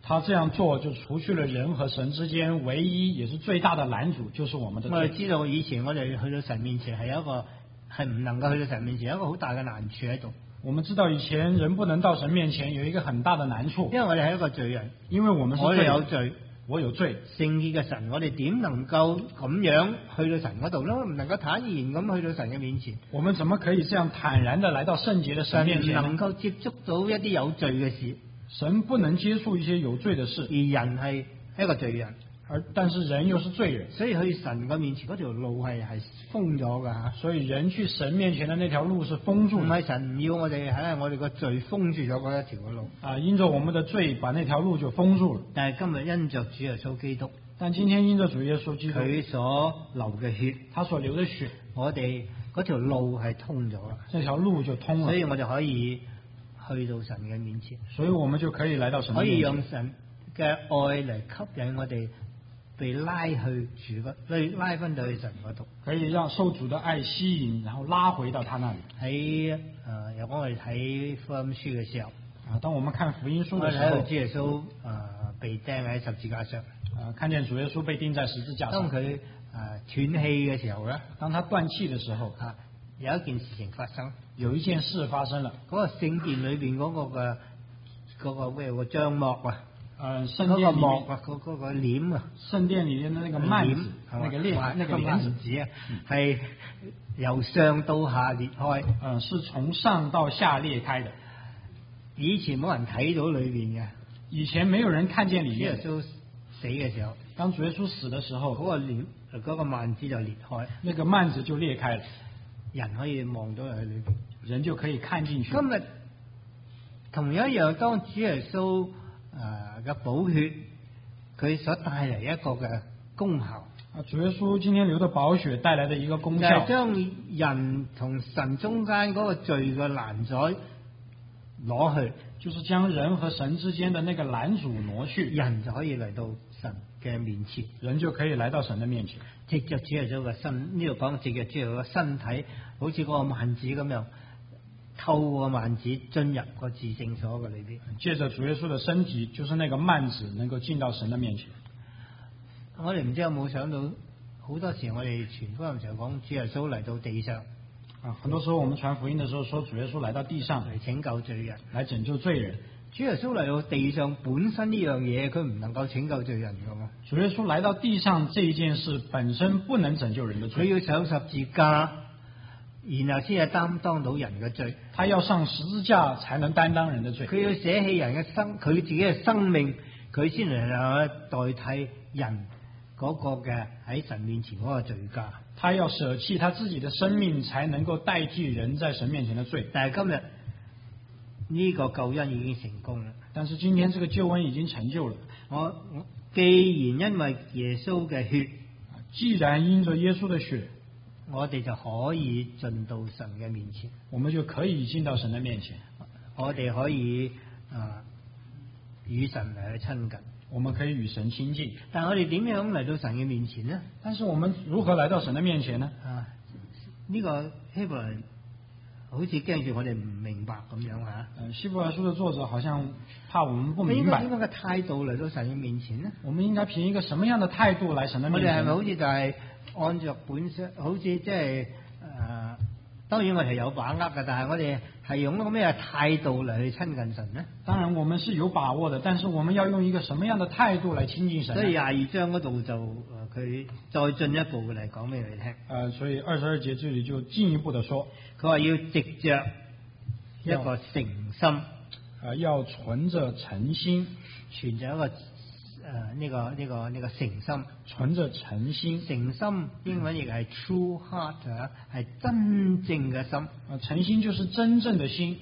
[SPEAKER 2] 他這樣做就除去了人和神之間唯一也是最大的攔阻，就是我們的罪。
[SPEAKER 1] 我哋知道以前我哋去到神面前係唔能夠去到神面前，有一個好大嘅難處喺度。
[SPEAKER 2] 我們知道以前人不能到神面前有一個很大的難處，
[SPEAKER 1] 因為我哋係一個罪人，
[SPEAKER 2] 因為我們是
[SPEAKER 1] 我
[SPEAKER 2] 罪人，
[SPEAKER 1] 哋有罪，
[SPEAKER 2] 我有罪。
[SPEAKER 1] 聖潔嘅神，我哋點能夠咁樣去到神嗰度咧？唔能夠坦然咁去到神嘅面前。
[SPEAKER 2] 我們怎麼可以這樣坦然地來到聖潔的神面前呢？
[SPEAKER 1] 神唔能夠接觸到一啲有罪嘅事，
[SPEAKER 2] 神不能接觸一些有罪的事，
[SPEAKER 1] 而人係一個罪人，
[SPEAKER 2] 但是人又是罪人，
[SPEAKER 1] 所以去神嘅面前嗰條路係封咗噶吓。
[SPEAKER 2] 所以人去神面前的那條路是封住的。
[SPEAKER 1] 唔係神唔要我哋喺我哋個罪封住咗嗰一條嘅路。
[SPEAKER 2] 因着我們的罪，把那條路就封住了。
[SPEAKER 1] 但係今日因着主耶穌基督，
[SPEAKER 2] 但今天因着主耶穌基督，
[SPEAKER 1] 佢所流嘅血，
[SPEAKER 2] 他所流的血，
[SPEAKER 1] 我哋嗰條路係通咗啦。
[SPEAKER 2] 這條路就通了。
[SPEAKER 1] 所以我哋可以去到神嘅面前，
[SPEAKER 2] 所以我們就可以來到神的
[SPEAKER 1] 可以
[SPEAKER 2] 面前，
[SPEAKER 1] 用神嘅愛嚟吸引我哋被拉去主拉翻到去神嗰度。
[SPEAKER 2] 可以讓受主的愛吸引，然後拉回到他那裡。
[SPEAKER 1] 喺有講我哋睇福音書嘅時候，
[SPEAKER 2] 當我們看福音書
[SPEAKER 1] 我
[SPEAKER 2] 的時候，
[SPEAKER 1] 哋睇到主耶穌被釘喺十字架上，
[SPEAKER 2] 看見主耶穌被釘在十字架上。
[SPEAKER 1] 當佢斷氣嘅時候咧，
[SPEAKER 2] 當他斷氣的時候，
[SPEAKER 1] 有一件事情發生，
[SPEAKER 2] 有一件事發生了。
[SPEAKER 1] 嗰個聖殿裏邊嗰個咩個帳幕啊，
[SPEAKER 2] 聖殿裡面
[SPEAKER 1] 嗰個簾啊，
[SPEAKER 2] 聖殿裡面的那個幔子，那個簾子
[SPEAKER 1] 啊，係由上到下裂開，
[SPEAKER 2] 是從上到下裂開的。
[SPEAKER 1] 以前冇人睇到裏邊嘅，
[SPEAKER 2] 以前沒有人看見裡面。
[SPEAKER 1] 耶穌死嘅時候，
[SPEAKER 2] 當主耶穌死的時候，
[SPEAKER 1] 嗰個幔子就裂開，
[SPEAKER 2] 那個幔子就裂開了，
[SPEAKER 1] 人可以望到喺裏邊，
[SPEAKER 2] 人就可以看進去。
[SPEAKER 1] 今日同樣一樣，當主耶穌嘅寶血，佢所帶嚟一個嘅功效。
[SPEAKER 2] 主耶穌今天流的寶血帶來的一個功效，
[SPEAKER 1] 就係將人同神中間嗰個罪嘅攔阻攞去，
[SPEAKER 2] 就是將人和神之間的那個攔阻挪去，
[SPEAKER 1] 人就可以嚟到神嘅面前，
[SPEAKER 2] 人就可以來到神的面前。
[SPEAKER 1] 藉着主耶穌嘅身，呢度講藉着主耶穌嘅身體，好似嗰個幔子咁樣，透過幔子進入個至聖所嘅裏邊。
[SPEAKER 2] 借着主耶穌的身體，就是那個幔子，能夠進到神的面前。
[SPEAKER 1] 我哋唔知有冇想到，好多時我哋傳福音時候講主耶穌嚟到地上。
[SPEAKER 2] 很多時候我們傳福音的時候說主耶穌來到地上
[SPEAKER 1] 嚟拯救罪人，
[SPEAKER 2] 來拯救罪人。
[SPEAKER 1] 主耶穌嚟到地上本身呢樣嘢，佢唔能夠拯救罪人噶嘛。
[SPEAKER 2] 主耶穌來到地上這一件事本身不能拯救人的罪，
[SPEAKER 1] 佢要上十字架，然後先係擔當到人嘅罪。
[SPEAKER 2] 他要上十字架才能擔當人的罪。
[SPEAKER 1] 佢要捨棄人嘅佢自己嘅生命，佢先能夠代替人嗰個嘅喺神面前嗰個罪價。
[SPEAKER 2] 他要捨棄他自己的生命，才能夠代替人在神面前的罪。
[SPEAKER 1] 但係今日呢個救恩已經成功啦。
[SPEAKER 2] 但是今天這個救恩已經成就了。
[SPEAKER 1] 我既然因為耶穌嘅血，
[SPEAKER 2] 既然因着耶穌的血，
[SPEAKER 1] 我哋就可以進到神嘅面前。
[SPEAKER 2] 我們就可以進到神的面前。
[SPEAKER 1] 我哋可以與神嚟去親近。
[SPEAKER 2] 我們可以與神親近。
[SPEAKER 1] 但係我哋點樣嚟到神嘅面前呢？
[SPEAKER 2] 但是我們如何來到神的面前呢？
[SPEAKER 1] 呢個希伯來好似驚住我哋唔明白咁樣嚇。
[SPEAKER 2] 希伯來書的作者好像怕我們不明白。
[SPEAKER 1] 應該嘅態度嚟到神嘅面前呢？
[SPEAKER 2] 我們應該憑一個什麼樣的態度來神的面前？
[SPEAKER 1] 我哋係咪好似就係按照本身，好似即係當然我哋係有把握嘅，但係我哋係用一個咩態度嚟去親近神呢？
[SPEAKER 2] 當然我們是有把握的，但是我們要用一個什麼樣的態度來親近神？
[SPEAKER 1] 所以22章嗰度就佢再進一步嘅嚟講俾你聽。
[SPEAKER 2] 所以22節這裡就進一步的說，
[SPEAKER 1] 佢話要藉着一個誠心，
[SPEAKER 2] 要存着誠心，
[SPEAKER 1] 存着一個呢個誠心，
[SPEAKER 2] 存着誠心。
[SPEAKER 1] 誠心英文亦係 true heart，係真正嘅心。
[SPEAKER 2] 誠心就是真正的心。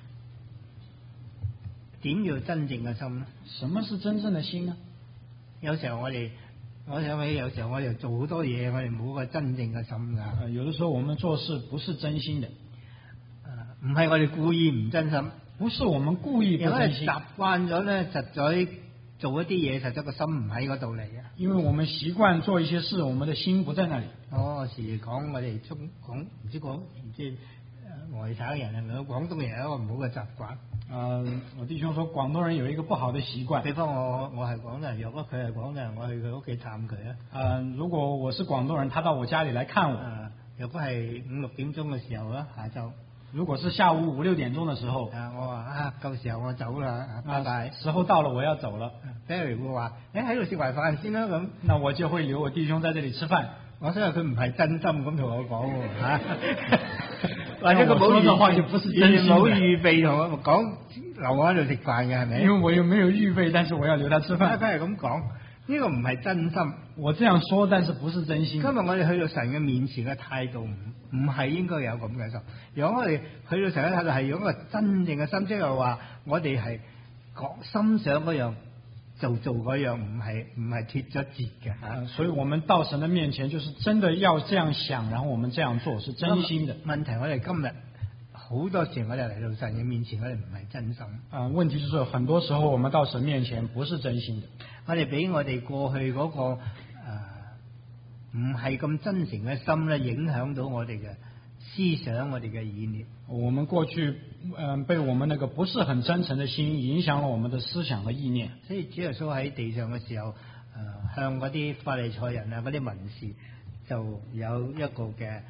[SPEAKER 1] 點叫真正嘅心呢？
[SPEAKER 2] 什麼是真正的心呢？
[SPEAKER 1] 有時候我想起有時候我哋做好多嘢，我哋冇個真正嘅心㗎。
[SPEAKER 2] 有的時候我們做事不是真心的，
[SPEAKER 1] 唔係我哋故意唔真心，
[SPEAKER 2] 不是我們故意不真心。
[SPEAKER 1] 習慣咗咧，實在做一啲嘢，實在個心唔喺嗰度嚟嘅。
[SPEAKER 2] 因為我們習慣做一些事，我們的心不在那裡。
[SPEAKER 1] 我時講我哋外省人啊，廣東人有一個唔好嘅習慣。
[SPEAKER 2] 我弟兄說廣東人有一個不好的習慣。
[SPEAKER 1] 比方我係廣東人，若果佢係廣東人，我去佢屋企探佢啊。
[SPEAKER 2] 如果我是廣東人，他到我家裡來看我。
[SPEAKER 1] 若果係5、6點鐘嘅時候啦，下晝。
[SPEAKER 2] 如果是下午5、6點鐘的時候，
[SPEAKER 1] 我話夠時候我走啦，拜拜。
[SPEAKER 2] 時候到了，我要走了。
[SPEAKER 1] Barry 會話：喺度食埋飯先啦咁。
[SPEAKER 2] 那我就會留我弟兄在這裡吃飯。
[SPEAKER 1] 我相信佢唔係真心咁同我講喎嚇，或
[SPEAKER 2] 者佢冇預
[SPEAKER 1] 備同我講留我喺度食飯嘅係咪？
[SPEAKER 2] 因為我又沒有預備，但是我要留他吃飯。
[SPEAKER 1] 佢係咁講，呢個唔係真心。
[SPEAKER 2] 我這樣說，但是不是真心。
[SPEAKER 1] 今日我哋去到神嘅面前嘅態度唔係應該有咁嘅心。如果我哋去到神嘅態度係用一個真正嘅心，即係話我哋係心想嗰樣就做嗰樣，唔係脫咗節嘅嚇。
[SPEAKER 2] 所以我們到神嘅面前，就是真的要這樣想，然後我們這樣做，是真心的。
[SPEAKER 1] 問題我哋今日好多時我哋嚟到神嘅面前，我哋唔係真心。
[SPEAKER 2] 問題就是很多時候我們到神面前不是真心的。
[SPEAKER 1] 我哋俾我哋過去嗰個唔係咁真誠嘅心咧，影響到我哋嘅思想，我哋嘅意念。
[SPEAKER 2] 我們過去被我們那個不是很真誠的心影響了我們的思想和意念。
[SPEAKER 1] 所以主耶穌喺地上嘅時候，向嗰啲法利賽人啊，嗰啲文士就有一個嘅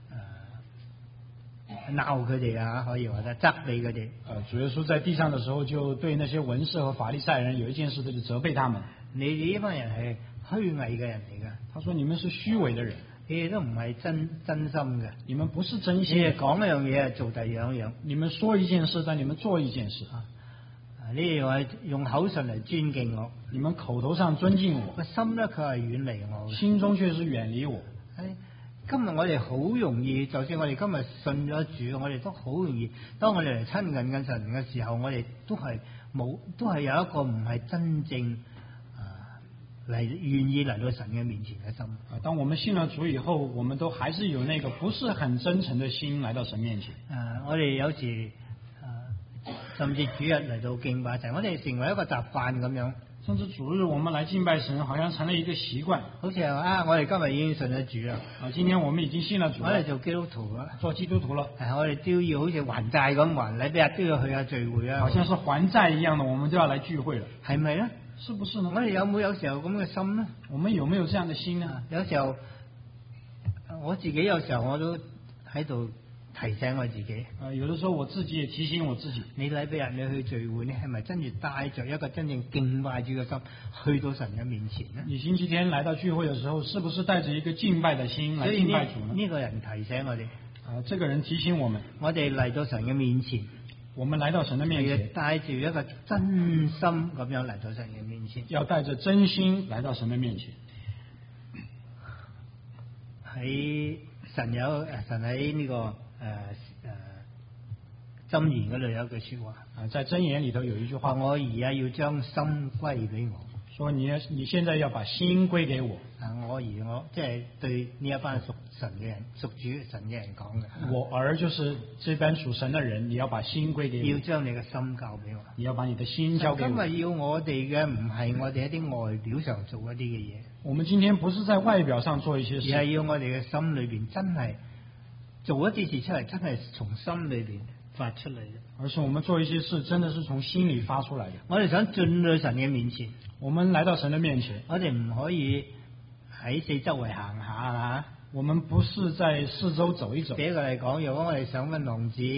[SPEAKER 1] 鬧佢哋啊，可以話得責備佢哋。
[SPEAKER 2] 主耶穌在地上的時候，就對那些文士和法利賽人有一件事，就是責備他們。
[SPEAKER 1] 你哋呢班人係虛偽嘅人嚟㗎。
[SPEAKER 2] 他說：你們是虛偽的人，
[SPEAKER 1] 你哋都唔係真心嘅。
[SPEAKER 2] 你們不是真心。
[SPEAKER 1] 你哋講一樣嘢，做第二樣。
[SPEAKER 2] 你們說一件事，但你們做一件事。
[SPEAKER 1] 你哋話用口唇嚟尊敬我，
[SPEAKER 2] 你們口頭上尊敬我，
[SPEAKER 1] 個心咧佢係遠離我，
[SPEAKER 2] 心中卻是遠離我。
[SPEAKER 1] 今日我哋好容易，就算我哋今日信咗主，我哋都好容易。當我哋嚟親近緊神嘅時候，我哋都係有一個唔係真正嚟願意嚟到神嘅面前嘅心。
[SPEAKER 2] 當我們信了主以後，我們都還是有那個不是很真誠的心來到神面前。
[SPEAKER 1] 我哋有時甚至主日嚟到敬拜神，我哋成為一個習慣咁樣。
[SPEAKER 2] 甚至主日我們來敬拜神，好像成了一個習慣。
[SPEAKER 1] 好似我哋今日已經信咗主啦。
[SPEAKER 2] 今天我們已經信了主了。
[SPEAKER 1] 我哋做基督徒啦，
[SPEAKER 2] 做基督徒了。
[SPEAKER 1] 我哋都要好似還債咁還禮，每日都要去下聚會啊。
[SPEAKER 2] 好像是還債一樣的，我們都要來聚會了。
[SPEAKER 1] 係咪咧？
[SPEAKER 2] 是不是呢？
[SPEAKER 1] 我哋有冇有時候咁嘅心呢？
[SPEAKER 2] 我們有沒有這樣的心呢？
[SPEAKER 1] 有時候我自己有時候我都喺度提醒我自己。
[SPEAKER 2] 有的時候我自己也提醒我自己。
[SPEAKER 1] 你禮拜日你去聚會，你係咪真係帶着一個真正敬拜主嘅心去到神嘅面前呢？
[SPEAKER 2] 你星期天來到聚會嘅時候，是不是帶着一個敬拜的心來敬拜主呢？
[SPEAKER 1] 呢個人提醒我哋。
[SPEAKER 2] 這個人提醒我們，
[SPEAKER 1] 我哋嚟到神嘅面前。
[SPEAKER 2] 我們來到神的面前，
[SPEAKER 1] 帶住一個真心咁樣嚟到神嘅面前，
[SPEAKER 2] 要帶着真心來到神的面前。
[SPEAKER 1] 喺神喺呢個箴言嗰度有一句說話，
[SPEAKER 2] 在箴言裏頭有一句話，
[SPEAKER 1] 我兒啊，要將心歸俾我。
[SPEAKER 2] 說你現在要把心歸給我。
[SPEAKER 1] 我兒，我即係對呢一班屬神嘅人、屬主神嘅人講嘅。
[SPEAKER 2] 我兒就是這班屬神嘅人，你要把心歸給我。
[SPEAKER 1] 要將你嘅心交俾我。
[SPEAKER 2] 你要把你的心交給我。
[SPEAKER 1] 今日要我哋嘅唔係我哋一啲外表上做一啲嘅嘢。
[SPEAKER 2] 我們今天不是在外表上做一些事，
[SPEAKER 1] 而係要我哋嘅心裏邊真係做一啲事出嚟，真係從心裏邊發出嚟嘅。
[SPEAKER 2] 而是我們做一些事，真的是從心裏發出來的。
[SPEAKER 1] 我哋想進到神嘅面前，
[SPEAKER 2] 我們來到神的面前，
[SPEAKER 1] 我哋唔可以喺四周圍行下嚇。
[SPEAKER 2] 我們不是在四周走一走。第
[SPEAKER 1] 一個嚟講，如果我哋想問浪子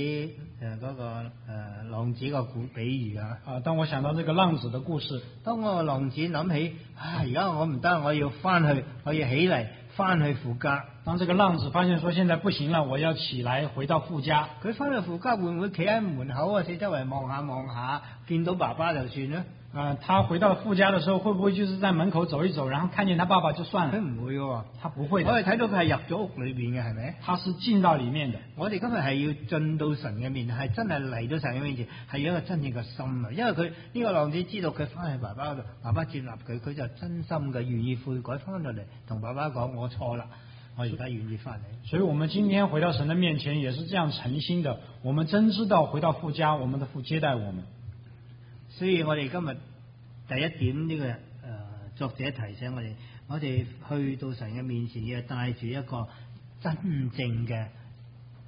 [SPEAKER 1] 浪子個比喻
[SPEAKER 2] 當我想到這個浪子的故事，
[SPEAKER 1] 當我個浪子諗起而家我唔得，我要翻去，我要起嚟翻去父家。
[SPEAKER 2] 當這個浪子發現說現在不行了，我要起來回到父家。
[SPEAKER 1] 佢翻去父家會唔會企喺門口啊？四周圍望下，見到爸爸就算啦。
[SPEAKER 2] 他回到父家的時候，會不會就是在門口走一走，然後看見他爸爸就算了？
[SPEAKER 1] 佢唔會嘅，
[SPEAKER 2] 他不會的。
[SPEAKER 1] 我哋睇到佢係入咗屋裏邊嘅，係咪？
[SPEAKER 2] 他是進到裏面的。
[SPEAKER 1] 我哋今日係要進到神嘅面前，係真係嚟到神嘅面前，係有一個真正嘅心啊！因為佢呢個浪子知道佢翻去爸爸嗰度，爸爸接納佢，佢就真心嘅願意悔改翻到嚟，同爸爸講我錯啦。我而家願意翻嚟，
[SPEAKER 2] 所以我們今天回到神的面前也是這樣誠心的。我們真知道回到父家，我們的父接待我們。
[SPEAKER 1] 所以我哋今日第一點呢個作者提醒我哋去到神嘅面前要帶住一個真正嘅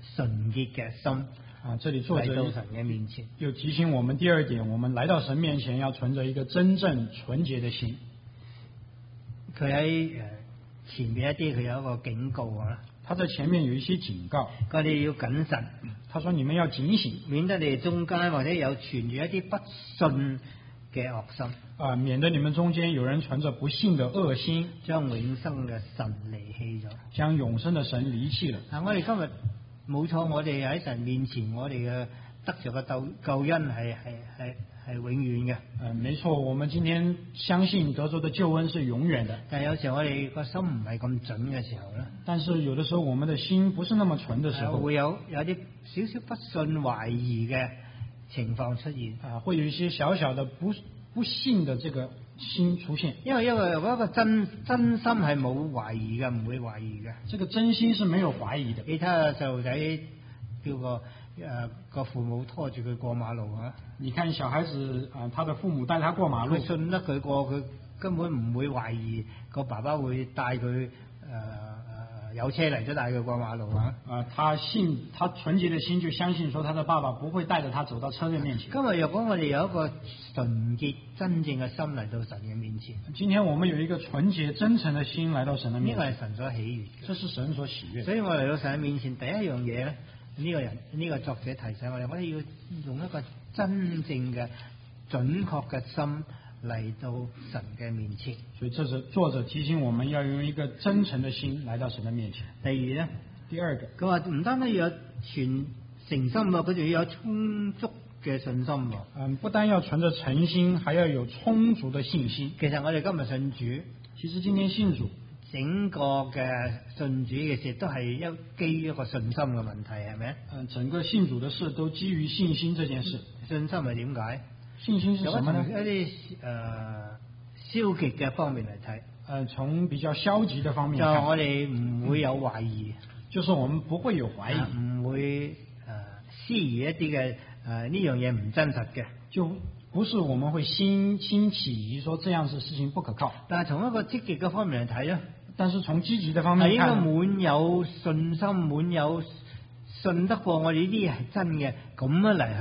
[SPEAKER 1] 純潔嘅心
[SPEAKER 2] 這裡作者
[SPEAKER 1] 嚟到神嘅面前。
[SPEAKER 2] 又提醒我們第二點，我們來到神面前要存着一個真正純潔的心。
[SPEAKER 1] 佢喺前面一啲，佢有一個警告啊。
[SPEAKER 2] 他在前面有一些警告，
[SPEAKER 1] 佢哋要謹慎，
[SPEAKER 2] 他說你們要警醒，
[SPEAKER 1] 免得你哋中間或者有存住一啲不信嘅惡心，
[SPEAKER 2] 免得你們中間有人存着不信的惡心，
[SPEAKER 1] 將永生嘅神離棄咗，
[SPEAKER 2] 將永生的神離棄了。
[SPEAKER 1] 我哋今日冇錯，我哋喺神面前，我哋嘅得着嘅救恩係永遠嘅。
[SPEAKER 2] 沒錯，我們今天相信得着的救恩是永遠的。
[SPEAKER 1] 但係有時候我哋個心唔係咁準嘅時候咧，
[SPEAKER 2] 但是有的時候我們的心不是那麼純的時候，
[SPEAKER 1] 會有啲少少不信懷疑嘅情況出現，
[SPEAKER 2] 會有一些小小的不信的這個心出現。因為
[SPEAKER 1] 一個真心係冇懷疑嘅，唔會懷疑嘅。
[SPEAKER 2] 這個真心是沒有懷疑的。
[SPEAKER 1] 你睇下細路仔叫個父母拖住佢過馬路啊！
[SPEAKER 2] 你看小孩子他的父母帶他過馬路，
[SPEAKER 1] 佢信得佢過，佢根本唔會懷疑個爸爸會帶佢有車嚟都帶佢過馬路啊！
[SPEAKER 2] 他純潔的心就相信說他的爸爸不會帶着他走到車的面前。
[SPEAKER 1] 今日若果我哋有一個純潔真正嘅心嚟到神嘅面前，
[SPEAKER 2] 今天我們有一個純潔真誠的心來到神的面前，
[SPEAKER 1] 呢個係神所喜悅嘅，
[SPEAKER 2] 這是神所喜悅。
[SPEAKER 1] 所以我嚟到神嘅面前，第一樣嘢咧，呢個作者提醒我哋要用一個真正嘅準確嘅心嚟到神嘅面前。
[SPEAKER 2] 所以這是作者提醒我們要用一個真誠的心來到神的面前。
[SPEAKER 1] 例如咧，
[SPEAKER 2] 第二個，
[SPEAKER 1] 佢話唔單止要有全誠心喎，佢仲要有充足嘅信心喎。
[SPEAKER 2] 不單要存着誠心，還要有充足的信心。
[SPEAKER 1] 其實我哋今日信主，
[SPEAKER 2] 其實今天信主，
[SPEAKER 1] 整個嘅信主嘅事都係基於一個信心嘅問題，係咪？
[SPEAKER 2] 整個信主的事都基於信心這件事。
[SPEAKER 1] 信心係點解？
[SPEAKER 2] 信心是什麼呢？
[SPEAKER 1] 一啲消極嘅方面嚟睇，
[SPEAKER 2] 從比較消極的方面看，
[SPEAKER 1] 就我哋唔會有懷疑，
[SPEAKER 2] 就是我們不會有懷疑，
[SPEAKER 1] 唔會思疑一啲嘅呢樣嘢唔真實嘅，
[SPEAKER 2] 就不是我們會心起疑，說這樣子事情不可靠。
[SPEAKER 1] 但係從一個積極嘅方面嚟睇咧，
[SPEAKER 2] 但是從積極的方面
[SPEAKER 1] 係應
[SPEAKER 2] 看，
[SPEAKER 1] 該滿有信心，滿有信得過我哋呢啲嘢係真嘅，咁樣嚟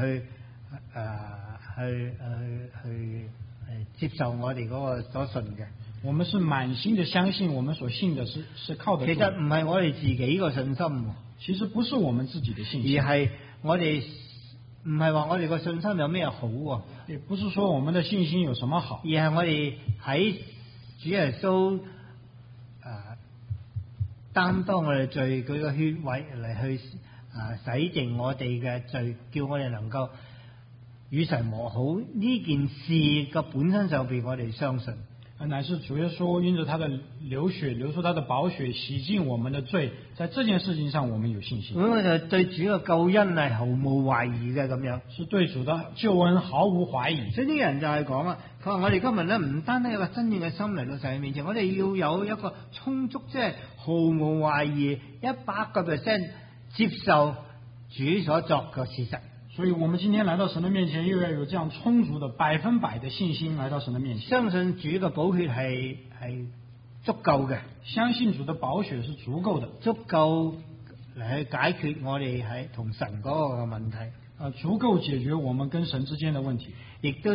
[SPEAKER 1] 去接受我哋嗰個所信嘅。
[SPEAKER 2] 我們是滿心的相信我們所信的是靠得住。
[SPEAKER 1] 其實唔係我哋自己個信心，
[SPEAKER 2] 其實不是我們自己的信心，
[SPEAKER 1] 而係我哋唔係話我哋個信心有咩好喎，
[SPEAKER 2] 也不是說我們的信心有什麼好，
[SPEAKER 1] 而係我哋喺主耶穌擔當我哋罪，佢個血位嚟去洗淨我哋嘅罪，叫我哋能夠與神和好呢件事嘅本身上邊，我哋相信。
[SPEAKER 2] 乃是主耶穌因着他的流出他的寶血，洗淨我們的罪，在這件事情上我們有信心。
[SPEAKER 1] 咁我就對主嘅救恩係毫無懷疑嘅咁樣，
[SPEAKER 2] 是對主的救恩毫無懷疑。
[SPEAKER 1] 所以啲人就係講啊，佢話我哋今日咧唔單單有個真正嘅心嚟到神嘅面前，我哋要有一個充足，即係毫無懷疑100%接受主所作嘅事實。
[SPEAKER 2] 所以我們今天來到神的面前，又要有這樣充足的100%的信心來到神的面前。
[SPEAKER 1] 相信主嘅寶血係足夠嘅，
[SPEAKER 2] 相信主的寶血是足夠的，
[SPEAKER 1] 足夠嚟去解決我哋喺同神嗰個問題。
[SPEAKER 2] 足夠解決我們跟神之間的問題。
[SPEAKER 1] 亦都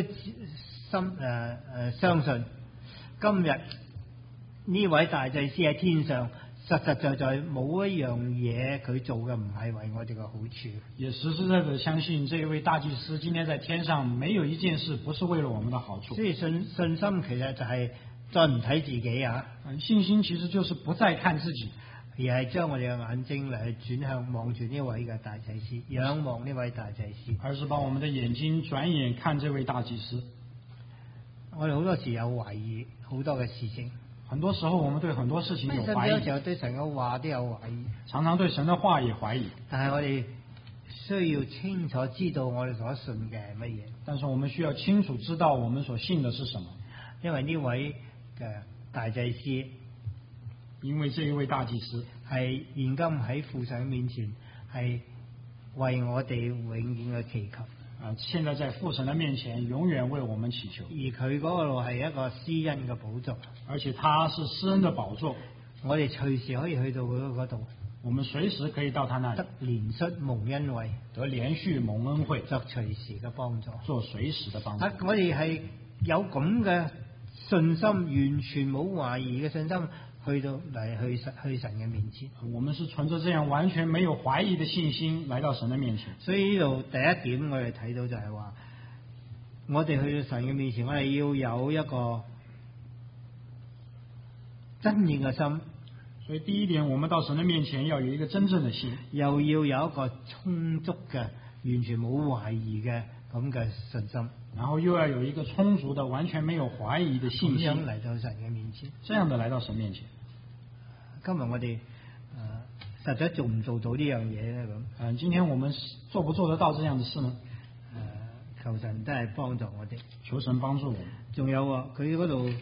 [SPEAKER 1] 相信今日呢位大祭司喺天上，實實在在冇一樣嘢佢做嘅唔係為我哋嘅好處。
[SPEAKER 2] 也實實在在相信這一位大祭司今天在天上沒有一件事不是為了我們的好處。
[SPEAKER 1] 所以信心其實就係再唔睇自己啊，
[SPEAKER 2] 信心其實就是不再看自己，
[SPEAKER 1] 而係將我哋嘅眼睛嚟轉向望住呢位嘅大祭司，仰望呢位大祭司，
[SPEAKER 2] 而是把我們的眼睛轉眼看這位大祭司。
[SPEAKER 1] 我哋好多時有懷疑好多嘅事情。
[SPEAKER 2] 很多時候我們對很多事情有懷疑，
[SPEAKER 1] 有時候對神嘅話都有懷疑，
[SPEAKER 2] 常常對神的話也懷疑。
[SPEAKER 1] 但係我哋需要清楚知道我哋所信嘅係乜嘢。
[SPEAKER 2] 但是我們需要清楚知道我們所信的是什麼。
[SPEAKER 1] 因為呢位嘅大祭司，
[SPEAKER 2] 因為這一位大祭司
[SPEAKER 1] 係現今喺父神面前係為我哋永遠嘅祈求。
[SPEAKER 2] 現在在父神的面前永遠為我們祈求，
[SPEAKER 1] 而佢嗰度係一個施恩嘅寶座，
[SPEAKER 2] 而且他是施恩的寶座，
[SPEAKER 1] 我哋隨時可以去到佢嗰度，
[SPEAKER 2] 我們隨時可以到他那裡
[SPEAKER 1] 得憐恤蒙恩惠，
[SPEAKER 2] 得連續蒙恩惠，
[SPEAKER 1] 作隨時嘅幫助。
[SPEAKER 2] 做隨時的幫助。
[SPEAKER 1] 我哋係有咁嘅信心，完全冇懷疑嘅信心，去神嘅面前。
[SPEAKER 2] 我們是存着這樣完全沒有懷疑的信心來到神的面前。
[SPEAKER 1] 所以呢度第一點我哋睇到就係話，我哋去到神嘅面前，我哋要有一個真正嘅心。
[SPEAKER 2] 所以第一點，我們到神的面前要有一個真正的心，
[SPEAKER 1] 又要有一個充足嘅、完全冇懷疑嘅咁嘅信心，
[SPEAKER 2] 然後又要有一個充足的、完全沒有懷疑的信心，
[SPEAKER 1] 咁樣嚟到神嘅面前。
[SPEAKER 2] 這樣的來到神面前。
[SPEAKER 1] 今日我哋實在做唔做到呢樣嘢咧？咁
[SPEAKER 2] 今天我們做不做得到這樣的事呢？
[SPEAKER 1] 求神都係幫助我哋，
[SPEAKER 2] 求神幫助我們。
[SPEAKER 1] 仲有佢嗰度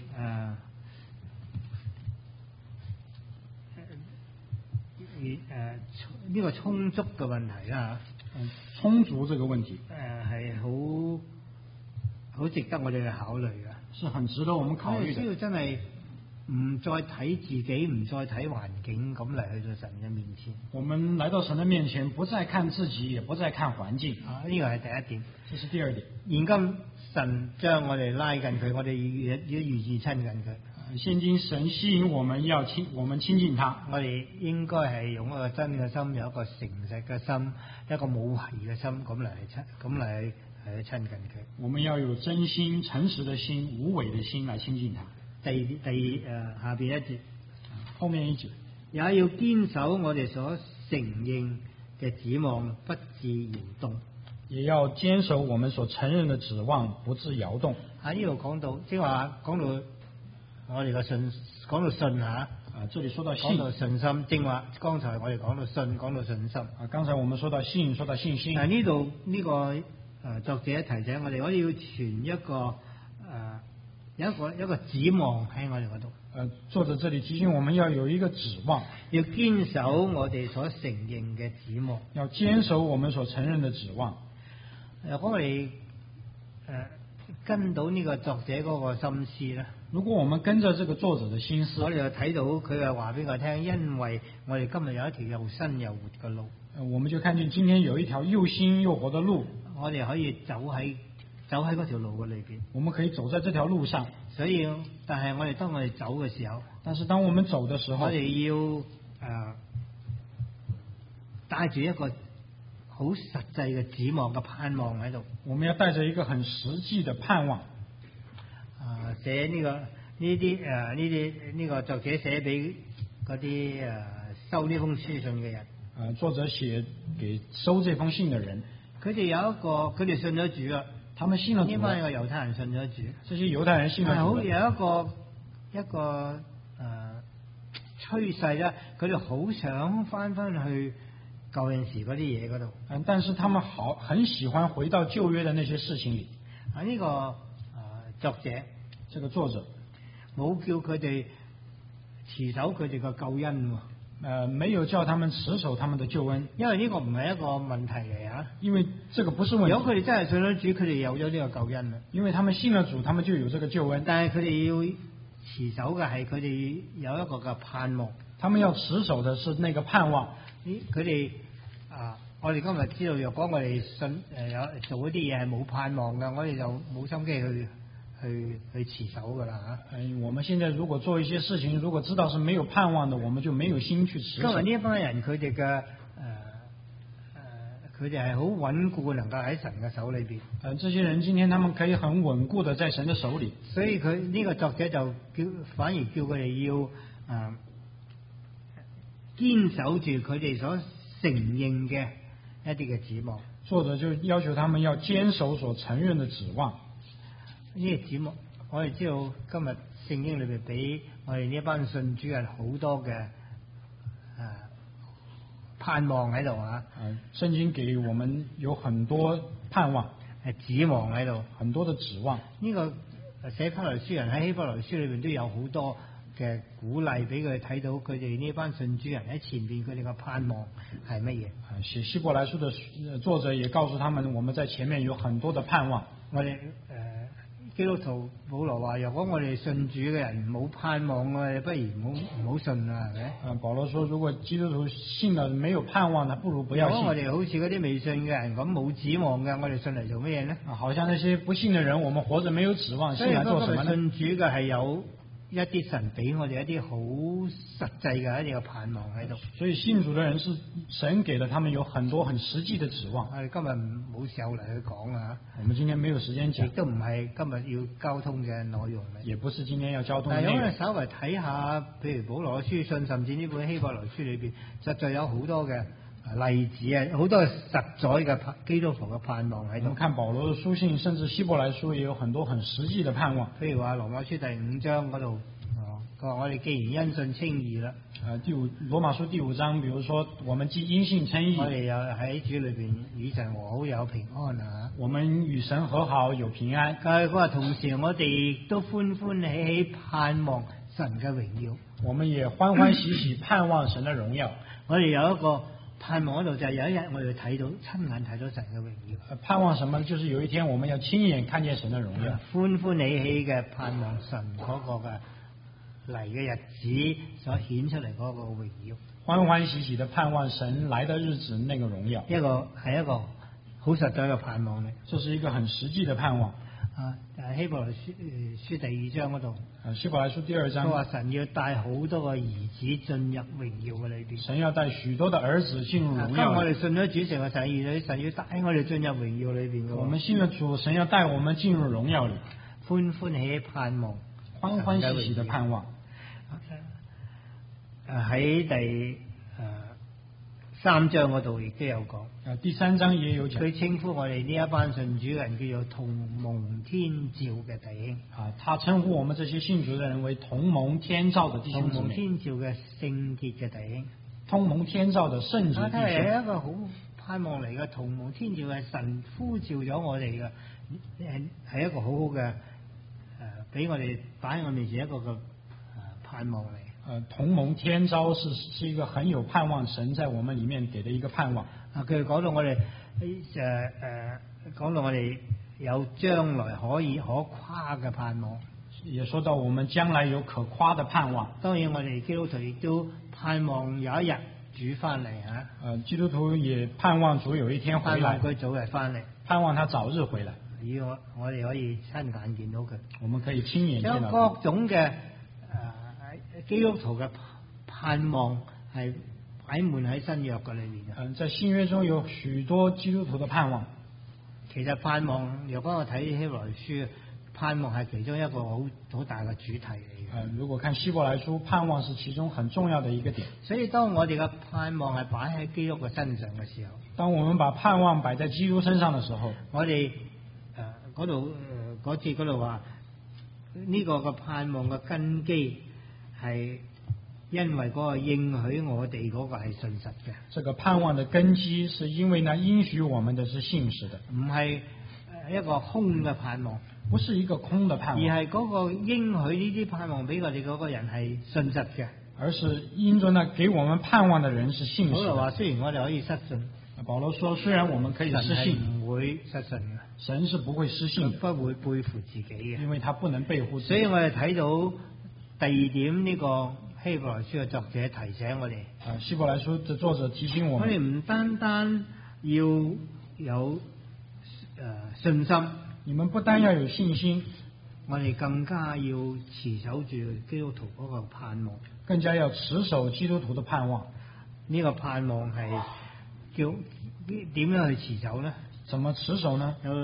[SPEAKER 1] 呢個充足嘅問題啦，
[SPEAKER 2] 充足這個問題
[SPEAKER 1] 係好值得我哋去考慮嘅，
[SPEAKER 2] 是很值得我們考慮的。
[SPEAKER 1] 需要真係唔再睇自己，唔再睇環境，咁嚟去到神嘅面前。
[SPEAKER 2] 我們來到神的面前，不再看自己，也不再看環境。
[SPEAKER 1] 呢個係第一點。
[SPEAKER 2] 這是第二點。
[SPEAKER 1] 現今神將我哋拉近佢，我哋要願意親近佢。
[SPEAKER 2] 現今神吸引我們，我們親近他。
[SPEAKER 1] 我哋應該係用一個真嘅心，有一個誠實嘅心，一個冇懷疑嘅心，咁嚟親近佢。
[SPEAKER 2] 我們要有真心、誠實的心、無偽的心來親近他。
[SPEAKER 1] 下邊一節，
[SPEAKER 2] 後面一節，
[SPEAKER 1] 也要堅守我哋所承認嘅指望，不致搖動。
[SPEAKER 2] 也要堅守我們所承認的指望，不致搖動。
[SPEAKER 1] 喺呢度講到，即係話講到我哋嘅信，講到信嚇。
[SPEAKER 2] 這裡說到信，
[SPEAKER 1] 講到信心，正話剛才我哋講到信，講到信心。
[SPEAKER 2] 剛才我們說到信，說到信心。
[SPEAKER 1] 呢度呢個作者提醒我哋，我哋要存一個有一個指望喺我哋嗰度。
[SPEAKER 2] 作者這裡提醒我們要有一個指望，
[SPEAKER 1] 要堅守我哋所承認嘅指望。
[SPEAKER 2] 要堅守我們所承認的指望。
[SPEAKER 1] 如果我哋跟到呢個作者嗰個心思咧，
[SPEAKER 2] 如果我們跟着這個作者的心思，
[SPEAKER 1] 我哋就睇到佢係話俾我聽，因為我哋今日有一條又新又活嘅路，
[SPEAKER 2] 我們就看見今天有一條又新又活的路，
[SPEAKER 1] 我哋可以走喺嗰條路嘅裏邊，
[SPEAKER 2] 我們可以走在這條路上。
[SPEAKER 1] 所以，但係我哋當我哋走嘅時候，
[SPEAKER 2] 但是當我們走的時候，
[SPEAKER 1] 我哋要帶住一個好實際嘅指望嘅盼望喺度。
[SPEAKER 2] 我們要帶着一個很實際的盼望。
[SPEAKER 1] 寫呢個作者寫俾嗰啲收呢封書信嘅人。
[SPEAKER 2] 作者寫給收這封信嘅人，
[SPEAKER 1] 佢哋佢哋信咗主啦。
[SPEAKER 2] 他們信了主。
[SPEAKER 1] 呢班個猶太人信咗主。
[SPEAKER 2] 這些猶太人信了主。
[SPEAKER 1] 好有一個趨勢咧，佢哋好想翻去舊陣時嗰啲嘢嗰度。
[SPEAKER 2] 但是他們很喜歡回到舊約的那些事情裏。
[SPEAKER 1] 呢個作者，
[SPEAKER 2] 這個作者
[SPEAKER 1] 冇叫佢哋持守佢哋嘅救恩喎。
[SPEAKER 2] 沒有叫他們持守他們的救恩，
[SPEAKER 1] 因為呢個唔係一個問題嚟啊。
[SPEAKER 2] 因為這個不是問題。
[SPEAKER 1] 如果佢哋真係信咗主，佢哋有咗呢個救恩啦。
[SPEAKER 2] 因為他們信了主，他們就有這個救恩。
[SPEAKER 1] 但係佢哋要持守嘅係佢哋有一個嘅盼望。
[SPEAKER 2] 他們要持守的是那個盼望。
[SPEAKER 1] 佢哋我哋今日知道，若果我哋信有做一啲嘢係冇盼望嘅，我哋就冇心機去持守噶啦嚇。
[SPEAKER 2] 我們現在如果做一些事情，如果知道是沒有盼望的，我們就沒有心去持守。
[SPEAKER 1] 今日呢一班人佢哋嘅佢哋係好穩固，能夠喺神嘅手裏邊。
[SPEAKER 2] 這些人今天他們可以很穩固的在神的手裏。
[SPEAKER 1] 所以佢呢個作者就反而叫佢哋要堅守住佢哋所承認嘅一啲嘅指望。
[SPEAKER 2] 作者就要求他們要堅守所承認的指望。
[SPEAKER 1] 呢個指望，我哋知道今日聖經裏邊俾我哋呢一班信主人好多嘅盼望喺度啊！
[SPEAKER 2] 聖經給我們有很多盼望，
[SPEAKER 1] 指望喺度，
[SPEAKER 2] 很多的指望。
[SPEAKER 1] 呢個寫希伯來書人喺希伯來書裏邊都有好多嘅鼓勵俾佢睇到佢哋呢班信主人喺前邊佢哋嘅盼望係乜嘢？
[SPEAKER 2] 寫希伯來書的作者也告訴他們，我們在前面有很多的盼望。
[SPEAKER 1] 我哋基督徒保羅話：若果我哋信主嘅人冇盼望嘅，不如唔好信啦，係咪？
[SPEAKER 2] 保羅說，如果基督徒信了沒有盼望，那不如不要信。
[SPEAKER 1] 如果我哋好似嗰啲未信嘅人咁冇指望嘅，我哋信嚟做咩嘢呢？
[SPEAKER 2] 好像那些不信的人，我們活着沒有指望，信來做什麼呢？
[SPEAKER 1] 信主嘅係有一啲神俾我哋一啲好實際嘅一啲嘅盼望喺度。
[SPEAKER 2] 所以信主的人是神給了他們有很多很實際的指望。
[SPEAKER 1] 我哋今日冇時候嚟去講啊。
[SPEAKER 2] 我們今天沒有時間講，
[SPEAKER 1] 亦都唔係今日要交通嘅內容嚟。
[SPEAKER 2] 也不是今天要交通嘅內容。
[SPEAKER 1] 但係我哋稍微睇下，譬如保羅嘅書信，甚至呢本希伯來書裏邊，實在有好多嘅例子啊，好多實在嘅基督徒嘅盼望喺度。
[SPEAKER 2] 我們看保羅嘅書信，甚至希伯來書也有很多很實際嘅盼望。
[SPEAKER 1] 譬如話羅馬書第5章嗰度，佢話我哋既然因信稱義啦。
[SPEAKER 2] 羅馬書第5章，比如說我們既因信稱義，
[SPEAKER 1] 我哋又喺主裏邊與神和好有平安啊！
[SPEAKER 2] 我們與神和好有平安。
[SPEAKER 1] 佢話同時我哋亦都歡歡喜喜盼望神嘅榮耀。
[SPEAKER 2] 我們也歡歡喜喜盼望神嘅榮耀。
[SPEAKER 1] 我哋有一個盼望嗰度就係有一日我哋睇到親眼睇到神嘅榮耀。
[SPEAKER 2] 盼望什麼？就是有一天我們要親眼看見神嘅榮耀。
[SPEAKER 1] 歡歡喜喜嘅盼望神嗰個嘅嚟嘅日子所顯出嚟嗰個榮耀。
[SPEAKER 2] 歡歡喜喜的盼望神來的日子那個榮耀。
[SPEAKER 1] 係一個好實在嘅盼望嚟。
[SPEAKER 2] 這是一個很實際的盼望。
[SPEAKER 1] 希伯來書第2章嗰度。
[SPEAKER 2] 希伯來書第2章。佢
[SPEAKER 1] 話神要帶好多個兒子進入榮耀嘅裏邊。
[SPEAKER 2] 神要帶許多的兒子進入榮耀。
[SPEAKER 1] 我哋信咗主成為神兒女，神要帶我哋進入榮耀裏邊嘅。
[SPEAKER 2] 我們信了主，神要帶我們進入榮耀裏。
[SPEAKER 1] 歡歡喜喜盼望。
[SPEAKER 2] 歡歡喜喜的盼望。
[SPEAKER 1] 喺第3章嗰度亦都有講。
[SPEAKER 2] 第3章也有講。
[SPEAKER 1] 佢稱呼我哋呢一班信主嘅人叫做同蒙天召嘅弟兄。
[SPEAKER 2] 他稱呼我們這些信主嘅人為同蒙天召嘅弟兄姊妹。
[SPEAKER 1] 同蒙天召嘅聖潔嘅弟兄。
[SPEAKER 2] 同蒙天召嘅聖潔弟兄。
[SPEAKER 1] 係一個好盼望嚟嘅，同蒙天召係神呼召咗我哋嘅，係一個好好嘅俾我哋擺喺我面前一個嘅盼望嚟。
[SPEAKER 2] 同蒙天召是一個很有盼望，神在我們裡面給的一個盼望。
[SPEAKER 1] 佢講到我哋講到我哋有將來可以可誇嘅盼望，
[SPEAKER 2] 也說到我們將來有可誇的盼望。
[SPEAKER 1] 當然我哋基督徒亦都盼望有一日主翻嚟啊！
[SPEAKER 2] 基督徒也盼望主有一天回來，
[SPEAKER 1] 盼望佢早日翻嚟，
[SPEAKER 2] 盼望他早日回來。
[SPEAKER 1] 我哋可以親眼見到佢，
[SPEAKER 2] 我們可以親眼見到佢。
[SPEAKER 1] 有各種嘅基督徒嘅盼望係擺滿喺新約嘅裏面嘅。
[SPEAKER 2] 在新約中有許多基督徒嘅盼望。
[SPEAKER 1] 其實盼望，若果我睇希伯來書，盼望係其中一個好大嘅主題嚟嘅。
[SPEAKER 2] 如果看希伯來書，盼望是其中很重要的一個點。
[SPEAKER 1] 所以當我哋嘅盼望係擺喺基督嘅身上嘅時候，
[SPEAKER 2] 當我們把盼望擺在基督身上嘅時候，
[SPEAKER 1] 我哋嗰節嗰度話呢個嘅盼望嘅根基係因為嗰個應許我哋嗰個係信實嘅。
[SPEAKER 2] 這個盼望的根基是因為呢應許我們的是信實的，
[SPEAKER 1] 唔係一個空嘅盼望，
[SPEAKER 2] 不是一個空的盼望，
[SPEAKER 1] 而係嗰個應許呢啲盼望俾我哋嗰個人係信實嘅。
[SPEAKER 2] 而是因着呢給我們盼望的人是信實的。
[SPEAKER 1] 保羅話雖然我哋可以失信，
[SPEAKER 2] 保羅說雖然我們可以失信，
[SPEAKER 1] 唔會失信嘅。
[SPEAKER 2] 神是不會失信，
[SPEAKER 1] 不會背負自己嘅，
[SPEAKER 2] 因為他不能背負自己。
[SPEAKER 1] 所以我哋睇到第2點呢個希伯來書嘅作者提醒我哋。
[SPEAKER 2] 希伯來書嘅作者提醒我們，
[SPEAKER 1] 我哋唔單單要有信心，
[SPEAKER 2] 你們不單要有信心，
[SPEAKER 1] 我哋更加要持守住基督徒嗰個盼望，
[SPEAKER 2] 更加要持守基督徒的盼望。
[SPEAKER 1] 呢個盼望係叫點樣去持守呢？
[SPEAKER 2] 怎麼持守呢？
[SPEAKER 1] 有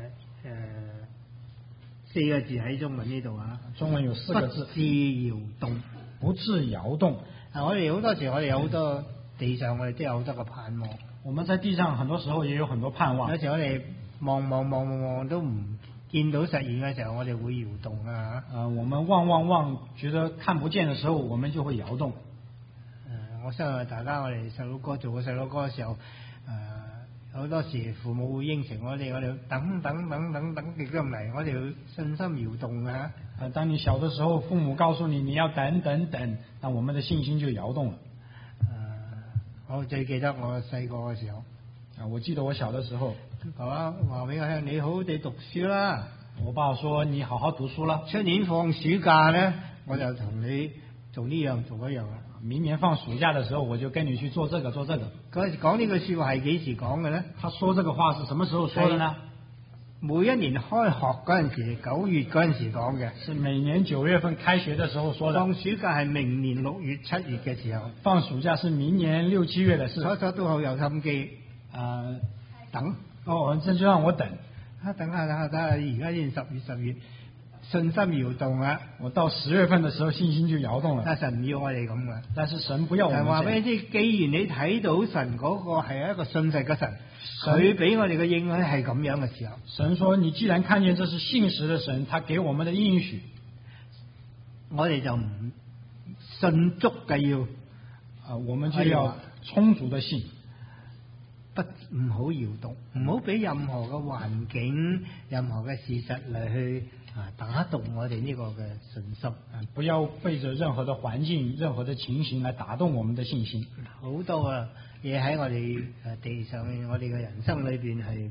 [SPEAKER 1] 4個字喺中文呢度啊。
[SPEAKER 2] 中文有4個字，
[SPEAKER 1] 不致搖動，
[SPEAKER 2] 不致搖動。
[SPEAKER 1] 我哋好多時，我哋有好多地上，我哋都有好多個盼望。
[SPEAKER 2] 我們在地上很多時候也有很多盼望。
[SPEAKER 1] 有時我哋望都唔見到實現嘅時候，我哋會搖動啊。
[SPEAKER 2] 我們望，覺得看不見嘅時候，我們就會搖動。
[SPEAKER 1] 我相信大家，我哋細佬哥做過細佬哥嘅時候，好多時父母會應承我哋等，亦都唔嚟，我哋要信心搖動啊。
[SPEAKER 2] 當你小的時候，父母告訴你要等，那我們的信心就搖動了。
[SPEAKER 1] 我最記得我細個嘅時候，
[SPEAKER 2] 我記得我小的時候，
[SPEAKER 1] 爸爸話俾我聽：你好好地讀書啦。
[SPEAKER 2] 我爸說：你好好讀書啦，
[SPEAKER 1] 出年放暑假咧，我就同你做呢樣做嗰樣啦。
[SPEAKER 2] 明年放暑假的時候，我就跟你去做這個做這個。
[SPEAKER 1] 嗰時講呢句説話係幾時講嘅咧？
[SPEAKER 2] 他說這個話是什麼時候說的呢？
[SPEAKER 1] 每一年開學嗰陣時，9月嗰陣時講嘅。
[SPEAKER 2] 是每年9月份開學的時候說的。
[SPEAKER 1] 放暑假係明年6月、7月嘅時候。
[SPEAKER 2] 放暑假是明年6、7月的事。
[SPEAKER 1] 初都好有心機。等。
[SPEAKER 2] 哦，這就讓我等。
[SPEAKER 1] 等下，而家先10月，信心搖動啦。
[SPEAKER 2] 我到10月份的時候，信心就搖動了。
[SPEAKER 1] 但神唔要我哋咁嘅。
[SPEAKER 2] 但是神不要我們。
[SPEAKER 1] 話俾你知，既然你睇到神嗰個係一個信實嘅神，佢俾我哋嘅應許係咁樣嘅時候，
[SPEAKER 2] 神說：你既然看見這是信實的神，他給我們的應許，
[SPEAKER 1] 我哋就唔信足嘅要。
[SPEAKER 2] 我們就要充足的信。
[SPEAKER 1] 唔好搖動，唔好俾任何嘅環境、任何嘅事實嚟去打動我哋呢個嘅信心。
[SPEAKER 2] 不要被着任何的環境、任何的情形來打動我們的信心。
[SPEAKER 1] 好多嘢喺我哋地上面，我哋嘅人生裏邊係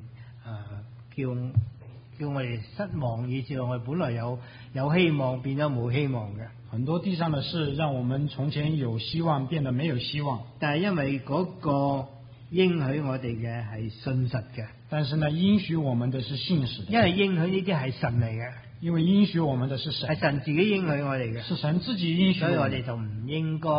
[SPEAKER 1] 叫我哋失望，以至我哋本來有希望變咗冇希望嘅。
[SPEAKER 2] 很多地上的事讓我們從前有希望變得沒有希望。
[SPEAKER 1] 但係因為嗰個應許我哋嘅係信實嘅，
[SPEAKER 2] 但是呢，應許我們的是信實的。
[SPEAKER 1] 因為應許呢啲係神嚟嘅，
[SPEAKER 2] 因為應許我們的是神，
[SPEAKER 1] 係神自己應許我哋嘅，
[SPEAKER 2] 是神自己應許我們。
[SPEAKER 1] 所以我哋就唔應該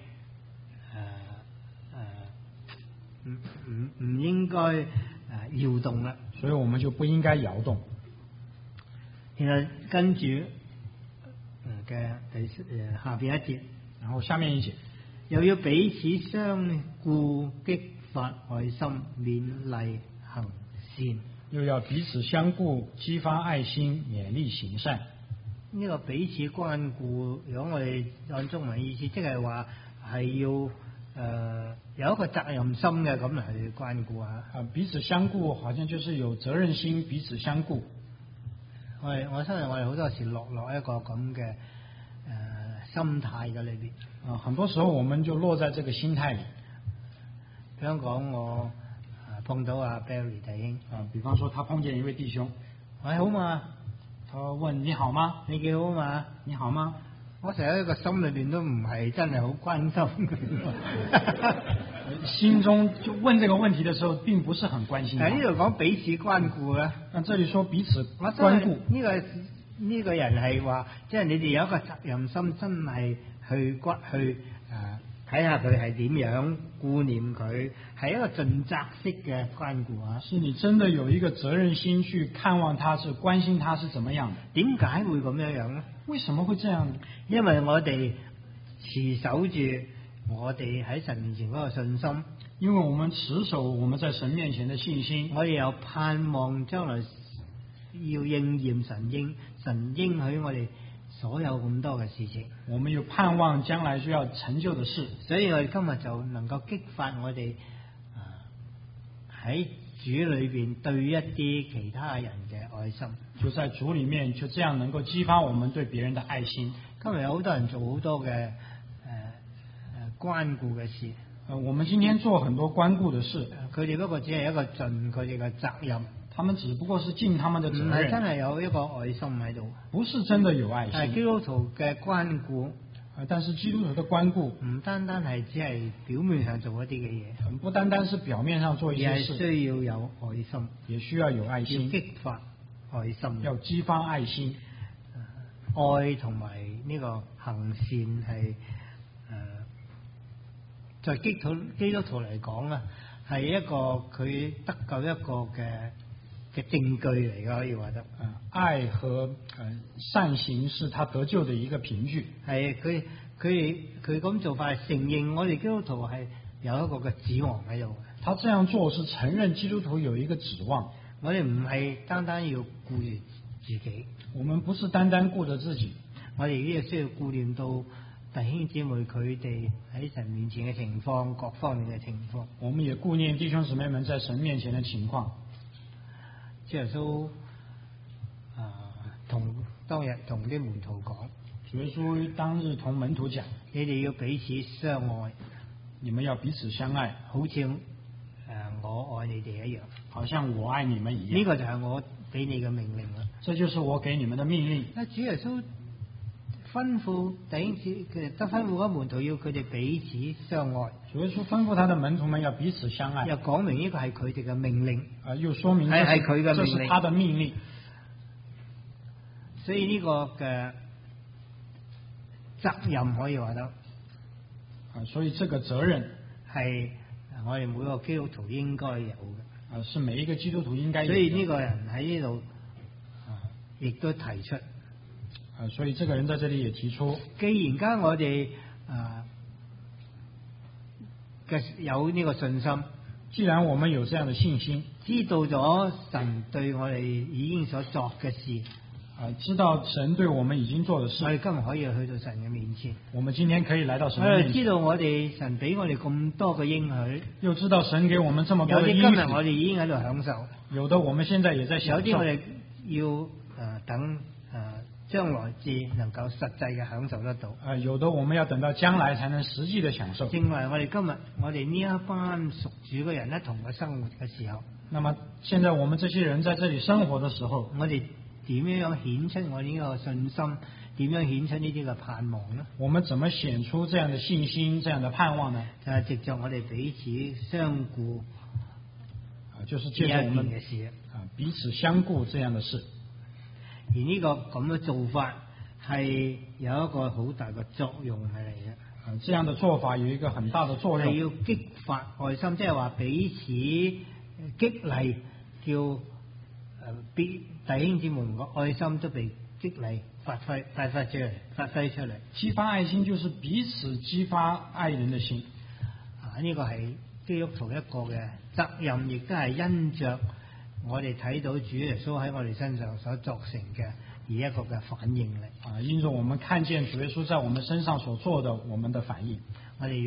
[SPEAKER 1] 唔應該搖動啦。
[SPEAKER 2] 所以我們就不應該搖動。
[SPEAKER 1] 然後跟住嘅下邊一節，
[SPEAKER 2] 然後下面一節。
[SPEAKER 1] 又要彼此相顧，激發愛心，勉勵行善。
[SPEAKER 2] 又要彼此相顧，激發愛心，勉勵行善。
[SPEAKER 1] 呢個彼此關顧，如果我哋按中文意思，即係話係要有一個責任心嘅咁嚟去關顧啊。
[SPEAKER 2] 彼此相顧，好像就是有責任心，彼此相顧。
[SPEAKER 1] 我相信我哋好多時落一個咁嘅心態嘅裏邊。
[SPEAKER 2] 很多時候我們就落在這個心態裏。
[SPEAKER 1] 比方講我碰到阿 Barry 弟兄，
[SPEAKER 2] 比方說他碰見一位弟兄，
[SPEAKER 1] 喂，好嘛？
[SPEAKER 2] 他問你好嗎？
[SPEAKER 1] 你幾好嘛？
[SPEAKER 2] 你好嗎？
[SPEAKER 1] 我成日喺個心裏邊都唔係真係好關心佢，
[SPEAKER 2] 心中就問這個問題的時候並不是很關心。
[SPEAKER 1] 喺呢度講彼此關顧啦。
[SPEAKER 2] 但這裏說彼此關顧，
[SPEAKER 1] 呢個人係話，即係你哋有一個責任心，真係去睇下佢係點樣顧念佢，係一個盡責式嘅關顧啊！
[SPEAKER 2] 是你真的有一個責任心去看望他，是關心他是怎麼樣的？
[SPEAKER 1] 點解會咁樣呢？
[SPEAKER 2] 為什麼會這樣？
[SPEAKER 1] 因為我哋持守住我哋喺神面前嗰個信心，
[SPEAKER 2] 因為我們持守我們在神面前的信心，
[SPEAKER 1] 我哋有盼望將來要應驗神應許我哋所有咁多嘅事情，
[SPEAKER 2] 我們有盼望將來需要成就的事，
[SPEAKER 1] 所以我哋今日就能夠激發我哋喺主裏邊對一啲其他人嘅愛心。
[SPEAKER 2] 就在主裏面就這樣能夠激發我們對別人的愛心。
[SPEAKER 1] 今日有好多人做好多嘅關顧嘅事，
[SPEAKER 2] 我們今天做很多關顧的事，
[SPEAKER 1] 佢哋不過只係一個盡佢哋嘅責任。
[SPEAKER 2] 他們只不過是盡他們的責任，
[SPEAKER 1] 唔係真係有一個愛心喺度，
[SPEAKER 2] 不是真的有愛心。
[SPEAKER 1] 係基督徒嘅關顧，
[SPEAKER 2] 但是基督徒的關顧
[SPEAKER 1] 唔單單係只係表面上做一啲嘅嘢，
[SPEAKER 2] 不單單是表面上做一些事，
[SPEAKER 1] 而係需要有愛心，
[SPEAKER 2] 也需要有愛心，
[SPEAKER 1] 要激發愛心，
[SPEAKER 2] 要激發愛心。
[SPEAKER 1] 愛同埋呢個行善係在基督徒嚟講啊，係一個佢得救一個嘅證據嚟㗎，可以話得。
[SPEAKER 2] 愛和善行是他得救的一個憑據。
[SPEAKER 1] 係佢咁做法係承認我哋基督徒係有一個嘅指望喺度。
[SPEAKER 2] 他這樣做是承認基督徒有一個指望。
[SPEAKER 1] 我哋唔係單單要顧住自己，
[SPEAKER 2] 我們不是單單顧着自己，
[SPEAKER 1] 我哋亦都需要顧念到弟兄姊妹佢哋喺神面前嘅情況，各方面嘅情況。
[SPEAKER 2] 我們也顧念弟兄姊妹們在神面前的情況。
[SPEAKER 1] 主耶穌當日同啲門徒講，
[SPEAKER 2] 主耶穌當日同門徒講，
[SPEAKER 1] 你哋要彼此相愛，
[SPEAKER 2] 你們要彼此相愛，
[SPEAKER 1] 好似我愛你哋一樣，
[SPEAKER 2] 好像我愛你們一樣。
[SPEAKER 1] 呢個就係我俾你嘅命令啦。
[SPEAKER 2] 这就是我给你们的命令。
[SPEAKER 1] 主耶穌吩咐弟兄得吩咐嗰門徒要佢哋彼此相愛，
[SPEAKER 2] 主耶穌吩咐他的門徒們要彼此相愛，
[SPEAKER 1] 又講明呢個係佢哋嘅命令，
[SPEAKER 2] 又說明
[SPEAKER 1] 係佢嘅命令，
[SPEAKER 2] 這是他的命令。
[SPEAKER 1] 所以呢個嘅責任可以話得，
[SPEAKER 2] 所以這個責任
[SPEAKER 1] 係我哋每個基督徒應該有嘅，
[SPEAKER 2] 是每一個基督徒應該有的。
[SPEAKER 1] 所以呢個人喺呢度亦都提出。
[SPEAKER 2] 所以這個人在這裡也提出，
[SPEAKER 1] 既然間我哋有呢個信心，
[SPEAKER 2] 既然我們有這樣的信心，
[SPEAKER 1] 知道咗神對我哋已經所作嘅事，
[SPEAKER 2] 知道神對我們已經做的事，
[SPEAKER 1] 我哋今日可以去到神嘅面前。
[SPEAKER 2] 我們今天可以來到神的面前。
[SPEAKER 1] 知道我哋神俾我哋咁多嘅應許，
[SPEAKER 2] 又知道神給我們這麼多的應許。
[SPEAKER 1] 有啲今日我哋已經喺度享受，
[SPEAKER 2] 有的我們現在也在享受。
[SPEAKER 1] 有啲我哋要等將來至能夠實際嘅享受得到。
[SPEAKER 2] 有的我們要等到將來才能實際的享受。
[SPEAKER 1] 正為我哋今日我哋呢一班屬主嘅人一同嘅生活嘅時候，
[SPEAKER 2] 那麼現在我們這些人在這裡生活的時候，
[SPEAKER 1] 我哋點樣顯出我哋呢個信心？點樣顯出呢啲嘅盼望呢？
[SPEAKER 2] 我們怎麼顯出這樣的信心、這樣的盼望呢？
[SPEAKER 1] 就係藉着我哋彼此相顧，
[SPEAKER 2] 就是借着我們
[SPEAKER 1] 嘅事
[SPEAKER 2] 彼此相顧這樣的事。
[SPEAKER 1] 而呢個咁嘅做法係有一個好大嘅作用係嚟嘅。
[SPEAKER 2] 這樣的做法有一個很大的作用，
[SPEAKER 1] 係要激發愛心，即係話彼此激勵，叫弟兄姊妹個愛心都被激勵發揮出嚟。
[SPEAKER 2] 激發愛心就是彼此激發愛人的心。
[SPEAKER 1] 呢個係基督徒一個嘅責任，亦都係因着我哋睇到主耶穌喺我哋身上所作成嘅而一個嘅反應嚟。
[SPEAKER 2] 因着我們看見主耶穌在我們身上所做的，我們的反應，
[SPEAKER 1] 我哋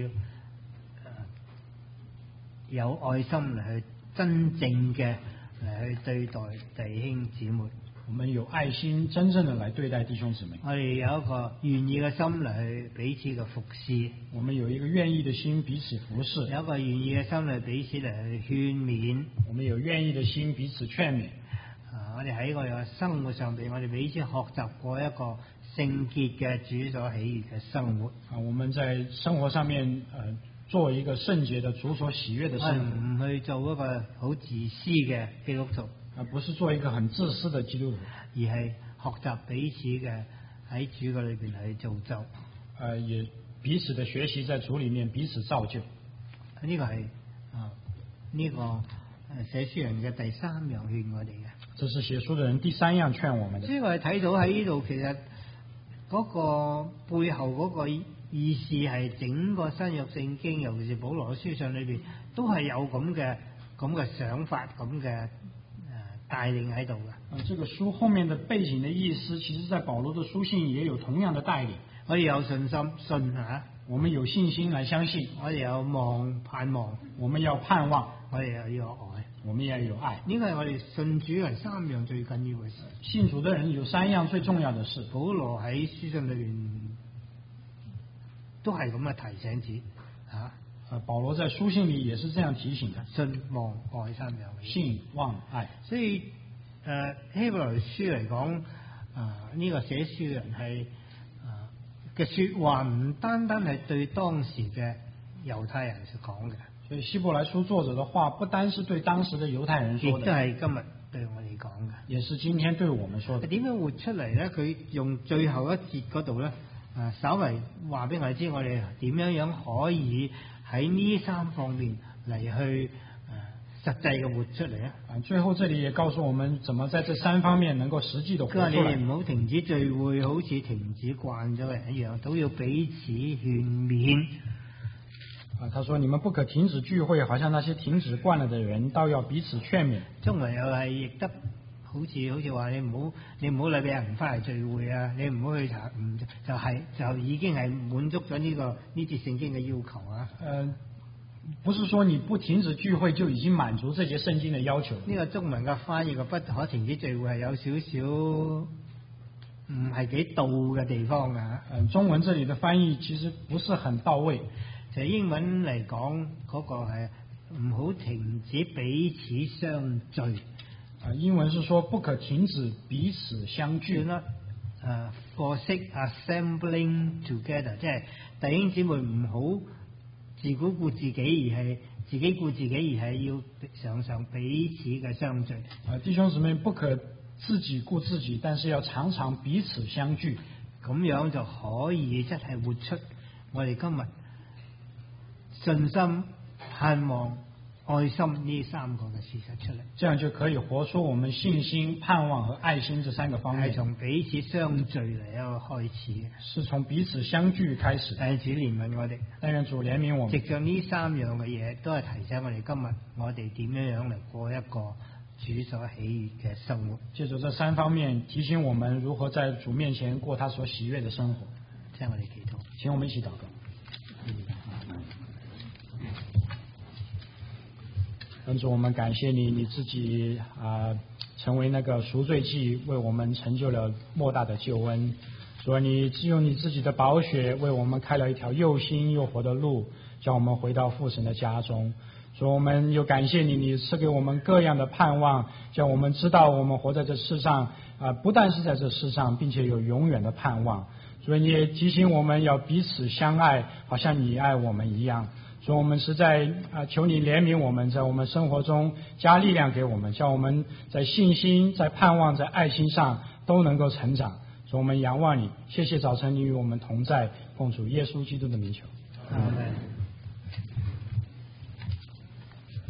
[SPEAKER 1] 要有愛心嚟去真正嘅嚟去對待弟兄姊妹。
[SPEAKER 2] 我們有愛心，真正的來對待弟兄姊妹。
[SPEAKER 1] 我哋有一個願意嘅心嚟去彼此嘅服侍。
[SPEAKER 2] 我們有一個願意的心彼此服侍。
[SPEAKER 1] 有一個願意嘅心嚟彼此嚟去勸勉。
[SPEAKER 2] 我們有願意的心彼此勸勉。
[SPEAKER 1] 我哋喺我哋嘅生活上邊，我哋彼此學習過一個聖潔嘅主所喜悅嘅生活。
[SPEAKER 2] 我們在生活上面做一個聖潔的主所喜悅的生活。
[SPEAKER 1] 唔去做一個好自私嘅基督徒。
[SPEAKER 2] 不是做一個很自私的基督徒，
[SPEAKER 1] 而係學習彼此嘅喺主嘅裏邊去造就。
[SPEAKER 2] 也彼此的學習在主裏面彼此造就。
[SPEAKER 1] 呢個係呢個寫書人嘅第三樣勸我哋嘅。
[SPEAKER 2] 這是寫書的人第三樣勸我們的。
[SPEAKER 1] 所以我哋睇到喺呢度，其實嗰個背後嗰個意思係整個新約聖經，尤其是保羅嘅書信裏邊，都係有咁嘅想法，咁嘅帶領喺度嘅。
[SPEAKER 2] 這個書後面的背景的意思，其實在保羅的書信也有同樣的帶領。
[SPEAKER 1] 我哋有信心，信下；
[SPEAKER 2] 我們有信心來相信；
[SPEAKER 1] 我哋有盼望；
[SPEAKER 2] 我們要盼望；
[SPEAKER 1] 我哋又要愛；
[SPEAKER 2] 我們也有愛。
[SPEAKER 1] 呢個係我哋信主人三樣最緊要嘅事。
[SPEAKER 2] 信主的人有三樣最重要的事。
[SPEAKER 1] 保羅喺書信裏邊都係咁嘅提醒子嚇。
[SPEAKER 2] 保羅在書信裏也是這樣提醒的，
[SPEAKER 1] 信望愛三樣。
[SPEAKER 2] 信望愛。
[SPEAKER 1] 所以希伯來書嚟講，呢個寫書嘅人係嘅説話唔單單係對當時嘅猶太人所講嘅。
[SPEAKER 2] 所以希伯來書作者的話不單是對當時的猶太人說的，
[SPEAKER 1] 亦都係今日對我哋講嘅，
[SPEAKER 2] 也是今天對我們說的。
[SPEAKER 1] 點樣活出嚟咧？佢用最後一節嗰度咧，稍微話俾我哋知，我哋點樣可以喺呢三方面嚟去實際嘅活出嚟咧。
[SPEAKER 2] 最後這裡也告訴我們，怎麼在這三方面能夠實際的活出來。
[SPEAKER 1] 佢話你哋唔好停止聚會，好似停止慣咗嘅人一樣，都要彼此勸勉。
[SPEAKER 2] 他說你們不可停止聚會，好像那些停止慣了的人，倒要彼此勸勉。
[SPEAKER 1] 中文又係譯得好似話你唔好禮拜日唔翻嚟聚會啊，你唔好去查，就已經係滿足咗呢節聖經嘅要求啊。
[SPEAKER 2] 不是說你不停止聚會就已經滿足這節聖經的要求。
[SPEAKER 1] 呢個中文嘅翻譯嘅不可停止聚會係有少少唔係幾到嘅地方啊。
[SPEAKER 2] 中文這裡的翻譯其實不是很到位。
[SPEAKER 1] 就英文嚟講，嗰個係唔好停止彼此相聚。
[SPEAKER 2] 英文是说不可停止彼此相聚。
[SPEAKER 1] Do not forsake assembling together， 即係弟兄姊妹唔好自顧自己，而係自己顧自己，而係要常常彼此嘅相聚。
[SPEAKER 2] 弟兄姊妹不可自己顧自己，但是要常常彼此相聚。
[SPEAKER 1] 咁樣就可以真係活出我哋今日信心、盼望、愛心呢三個嘅事實出嚟。
[SPEAKER 2] 這樣就可以活出我們信心、盼望和愛心這三個方面。
[SPEAKER 1] 係從彼此相聚嚟一個開始嘅，
[SPEAKER 2] 是從彼此相聚開始。
[SPEAKER 1] 但係主憐憫我哋，
[SPEAKER 2] 但願主憐憫我們。
[SPEAKER 1] 藉着呢三樣嘅嘢，都係提醒我哋今日我哋點樣嚟過一個主所喜悅嘅生活。
[SPEAKER 2] 借着這三方面，提醒我們如何在主面前過他所喜悅的生活。
[SPEAKER 1] 聽我哋祈禱，
[SPEAKER 2] 請我們一起禱告。恩主，我們感謝你，你自己成為那個贖罪祭，為我們成就了莫大的救恩。主，你用你自己的寶血為我們開了一條又新又活的路，叫我們回到父神的家中。主，我們又感謝你，你賜給我們各樣的盼望，叫我們知道我們活在這世上不但是在這世上，並且有永遠的盼望。主，你也提醒我們要彼此相愛，好像你愛我們一樣。主，我們實在求你憐憫我們，在我們生活中加力量給我們，叫我們在信心、在盼望、在愛心上都能夠成長。主，我們仰望你，謝謝早晨你與我們同在，奉主耶穌基督的名求。
[SPEAKER 1] 阿們。